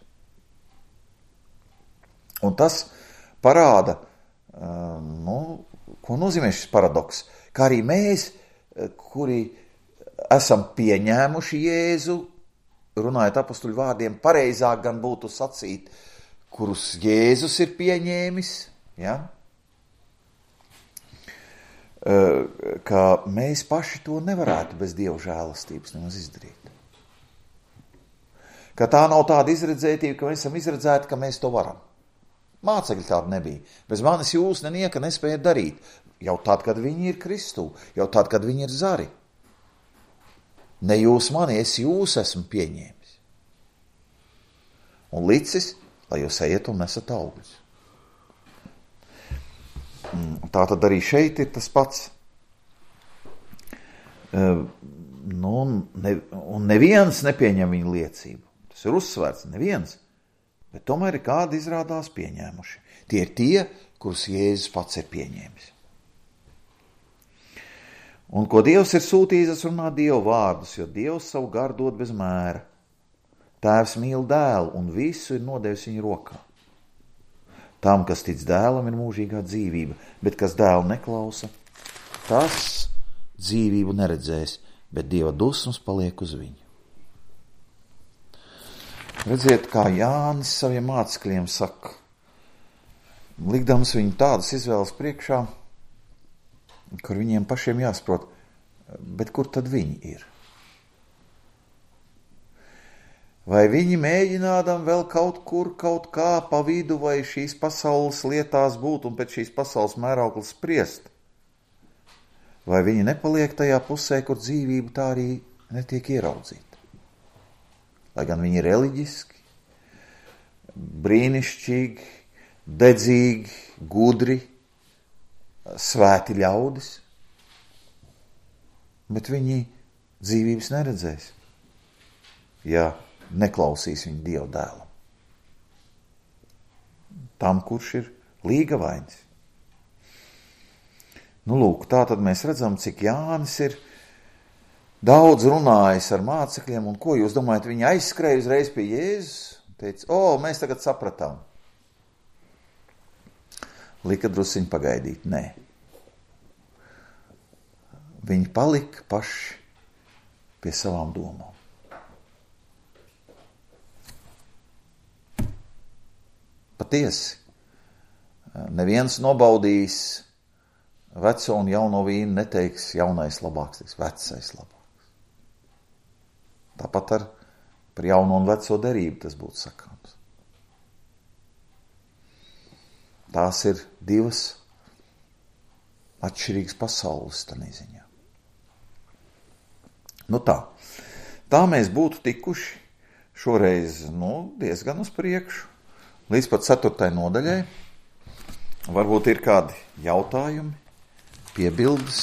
Un tas parāda, nu, ko nozīmē šis paradoks, kā arī mēs, kuri esam pieņēmuši Jēzu, runājot apostuļu vārdiem, pareizāk gan būtu sacīt, kurus Jēzus ir pieņēmis, ja? Ka mēs paši to nevarētu bez Dieva žēlastības nemaz izdarīt. Ka tā nav tāda izredzētība, ka mēs esam izredzēti, ka mēs to varam. Mācekļi tāda nebija. Bez manis jūs nenieka nespēja darīt. Jau tad, kad viņi ir Kristū, jau tad, kad viņi ir zari. Ne jūs mani, es jūs esmu pieņēmis. Un licis, lai jūs ejat un nesat augļus. Tā tad arī šeit ir tas pats. Nu, ne, un neviens nepieņem viņu liecību. Tas ir uzsvērts, neviens. Bet tomēr ir kādi izrādās pieņēmuši. Tie ir tie, kurus Jēzus pats ir pieņēmis. Un ko Dievs ir sūtījis, es runā Dievu vārdus, jo Dievs savu garu dod bez mēra. Tēvs mīl dēlu un visu ir nodevis viņa rokā. Tam, kas tic dēlam, ir mūžīgā dzīvība, bet kas dēlu neklausa, tas dzīvību neredzēs, bet Dieva dusmas paliek uz viņu. Redziet, kā Jānis saviem mācekļiem saka, likdams viņu tādas izvēles priekšā, kur viņiem pašiem jāsaprot, bet kur tad viņi ir? Vai viņi mēģinādam vēl kaut kur, kaut kā pa vidu vai šīs pasaules lietās būt un pēc šīs pasaules mērauklas spriest? Vai viņi nepaliek tajā pusē, kur dzīvība tā arī netiek ieraudzīta? Lai gan viņi ir reliģiski, brīnišķīgi, dedzīgi, gudri, svēti ļaudis, bet viņi dzīvības neredzēs, ja neklausīs viņu Dieva dēlam. Tam, kurš ir līgavains. Nu, lūk, tā tad mēs redzam, cik Jānis ir daudz runājis ar mācekļiem, un ko jūs domājat, viņi aizskrēja uzreiz pie Jēzus un teica, o, mēs tagad sapratām. Lika drusciņi pagaidīt, nē. Viņi palika paši pie savām domām. Patiesi, neviens nobaudījis veco un jauno vīnu neteiks jaunais labāks, teiks vecais labāks. Tāpat ar par jauno un veco derību tas būtu sakāms. Tās ir divas atšķirīgas pasaules tādā ziņā. Nu tā, tā mēs būtu tikuši šoreiz, nu, diezgan uz priekšu, līdz pat ceturtai nodaļai. Varbūt ir kādi jautājumi, piebildes.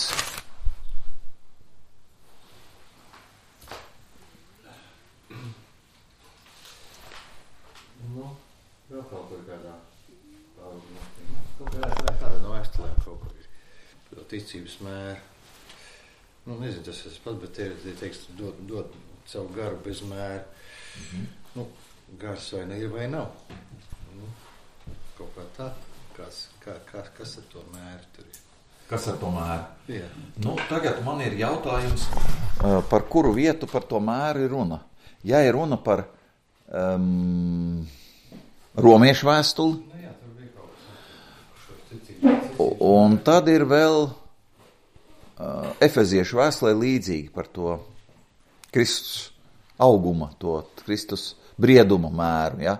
Nu, vēl kaut kur kādā kaut kādā kādā no vēstulēm kaut kur ir. To ticības mēru. Nu, nezinu, tas tas pats, bet te ir teiks, dod, dod savu garu bez mēru. Mm-hmm. Nu, gars vai ne ir vai nav. Nu, kaut kā tā, kas, kā, kā, kas ar to mēru tur ir? Kas ar to mēru? Jā. Nu, tagad man ir jautājums, par kuru vietu par to mēru ir runa. Ja ir runa par um, romiešu vēstuli, Nu jā, tur bija kaut kas ticības. un tad ir vēl uh, Efeziešu vēstulē līdzīgi par to Kristus auguma, to Kristus brieduma mēru, ja?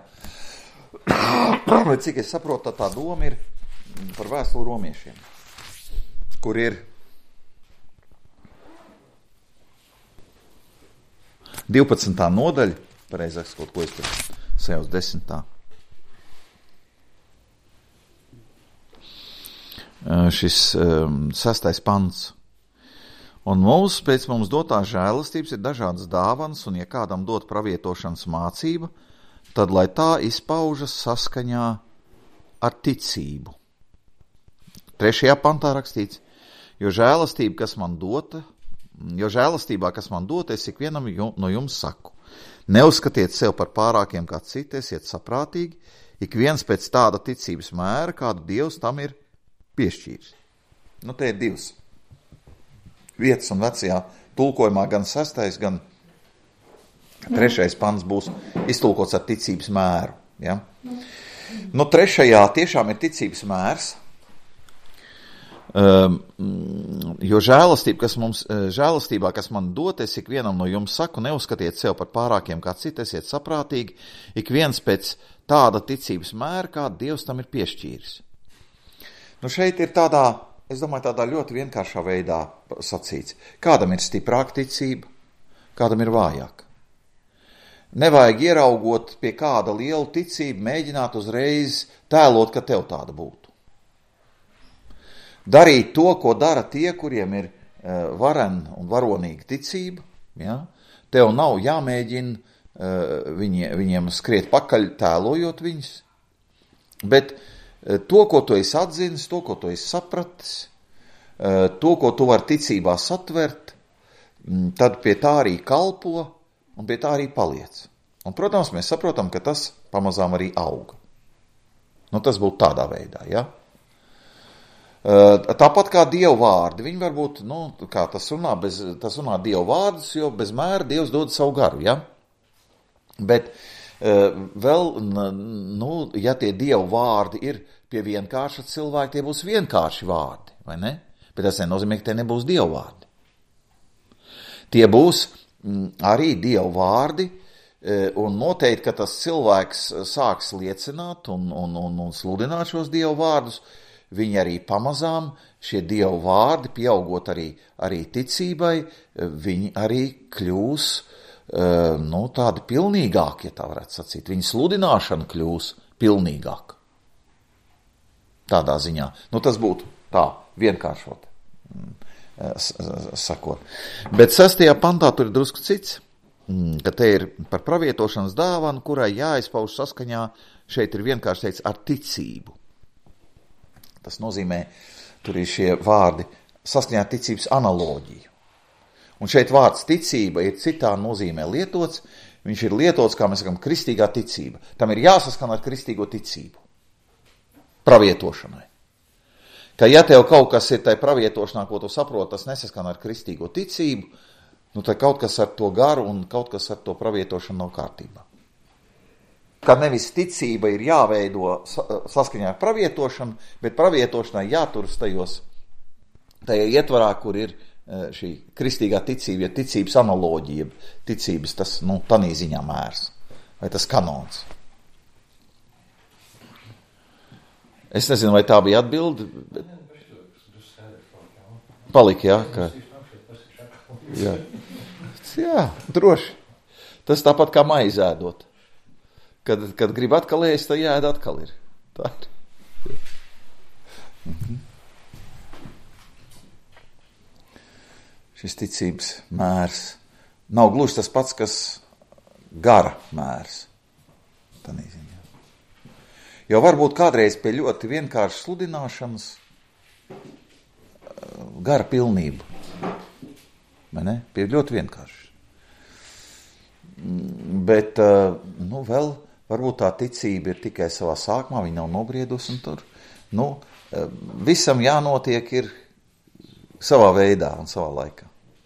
Cik es saprotu, tā doma ir par vēstuli romiešiem, kur ir divpadsmitā nodaļa, pareizāk kaut ko es tur sajauc desmitā. Šis um, sastais pants. Un mums pēc mums dotās žēlastības ir dažādas dāvanas, un ja kādam dot pravietošanas mācība, tad lai tā izpaužas saskaņā ar ticību. Trešajā pantā rakstīts, jo žēlastība, kas man dota, jo žēlastībā, kas man dota, es ikvienam no jums saku. Neuzskatiet sev par pārākiem kā citi, esiet saprātīgi, ik viens pēc tāda ticības mēra, kādu Dievs tam ir piešķīris. Nu, te ir divas vietas, un vecajā tulkojumā gan sestais, gan trešais pants būs iztulkots ar ticības mēru. Ja? Nu, trešajā tiešām ir ticības mērs, um, jo žēlastība, kas mums, žēlastībā, kas man dot, es ik vienam no jums saku, neuzskatiet sev par pārākiem kā citi, esiet saprātīgi, ik viens pēc tāda ticības mēra, kāda Dievs tam ir piešķīris. Nu, šeit ir tādā, es domāju, tādā ļoti vienkāršā veidā sacīts. Kādam ir stiprāka ticība, kādam ir vājāka. Nevajag ieraugot pie kāda liela ticība, mēģināt uzreiz tēlot, ka tev tāda būtu. Darīt to, ko dara tie, kuriem ir uh, varena un varonīga ticība. Ja? Tev nav jāmēģina uh, viņi, viņiem skriet pakaļ, tēlojot viņus, bet to, ko tu esi atzinis, to, ko tu esi sapratis, to, ko tu vari ticībā satvert, tad pie tā arī kalpo un pie tā arī paliec. Un, protams, mēs saprotam, ka tas pamazām arī auga. Nu, tas būtu tādā veidā, ja? Tāpat kā Dievu vārdi, viņi varbūt, nu, kā tas runā, bez, tas runā Dievu vārdus, jo bez mēra Dievs dod savu garu, ja? Bet Vēl, nu, ja tie dievu vārdi ir pie vienkārša cilvēka, tie būs vienkārši vārdi, vai ne? Bet tas nenozīmē, ka tie nebūs dievu vārdi. Tie būs arī dievu vārdi, un noteikti, ka tas cilvēks sāks liecināt un, un, un, un sludināt šos dievu vārdus, viņi arī pamazām, šie dievu vārdi, pieaugot arī, arī ticībai, viņi arī kļūs, nu, tādi pilnīgāki, ja tā varētu sacīt. Viņa sludināšana kļūs pilnīgāka. Tādā ziņā. Nu, tas būtu tā, vienkāršot, sakot. Bet sestajā pantā tur ir drusku cits, ka te ir par pravietošanas dāvanu, kurai jāizpauž saskaņā, šeit ir vienkārši teikts, ar ticību. Tas nozīmē, tur ir šie vārdi saskaņā ar ticības analoģiju. Un šeit vārds ticība ir citā nozīmē lietots, viņš ir lietots, kā mēs sakam, kristīgā ticība. Tam ir jāsaskan ar kristīgo ticību. Pravietošanai. Ka ja tev kaut kas ir tai pravietošanā, ko tu saproti, tas nesaskan ar kristīgo ticību, nu tad kaut kas ar to garu un kaut kas ar to pravietošanu nav kārtībā. Kad nevis ticība ir jāveido saskaņā ar pravietošanu, bet pravietošanai jāturas tajos, tajā ietvarā, kur ir šī kristīgā ticība, ja ticības analoģija, ticības tas, nu, tanī ziņā mērs, vai tas kanons. Es nezinu, vai tā bija atbilde, bet palika, jā, ka... Jā, jā, droši. Tas tāpat kā maizēdot. Kad, kad grib atkal ēst, tad jāēd atkal ir. Tā ir. Mhm. Šis ticības mērs nav gluži tas pats, kas gara mērs. Tanī ziņā. Jo varbūt kādreiz pie ļoti vienkāršas sludināšanas gara pilnība. Vai ne? Pie ļoti vienkāršas. Bet, nu, vēl varbūt tā ticība ir tikai savā sākumā, viņa nav nobriedusi, un tur, nu, visam jānotiek ir savā veidā un savā laikā.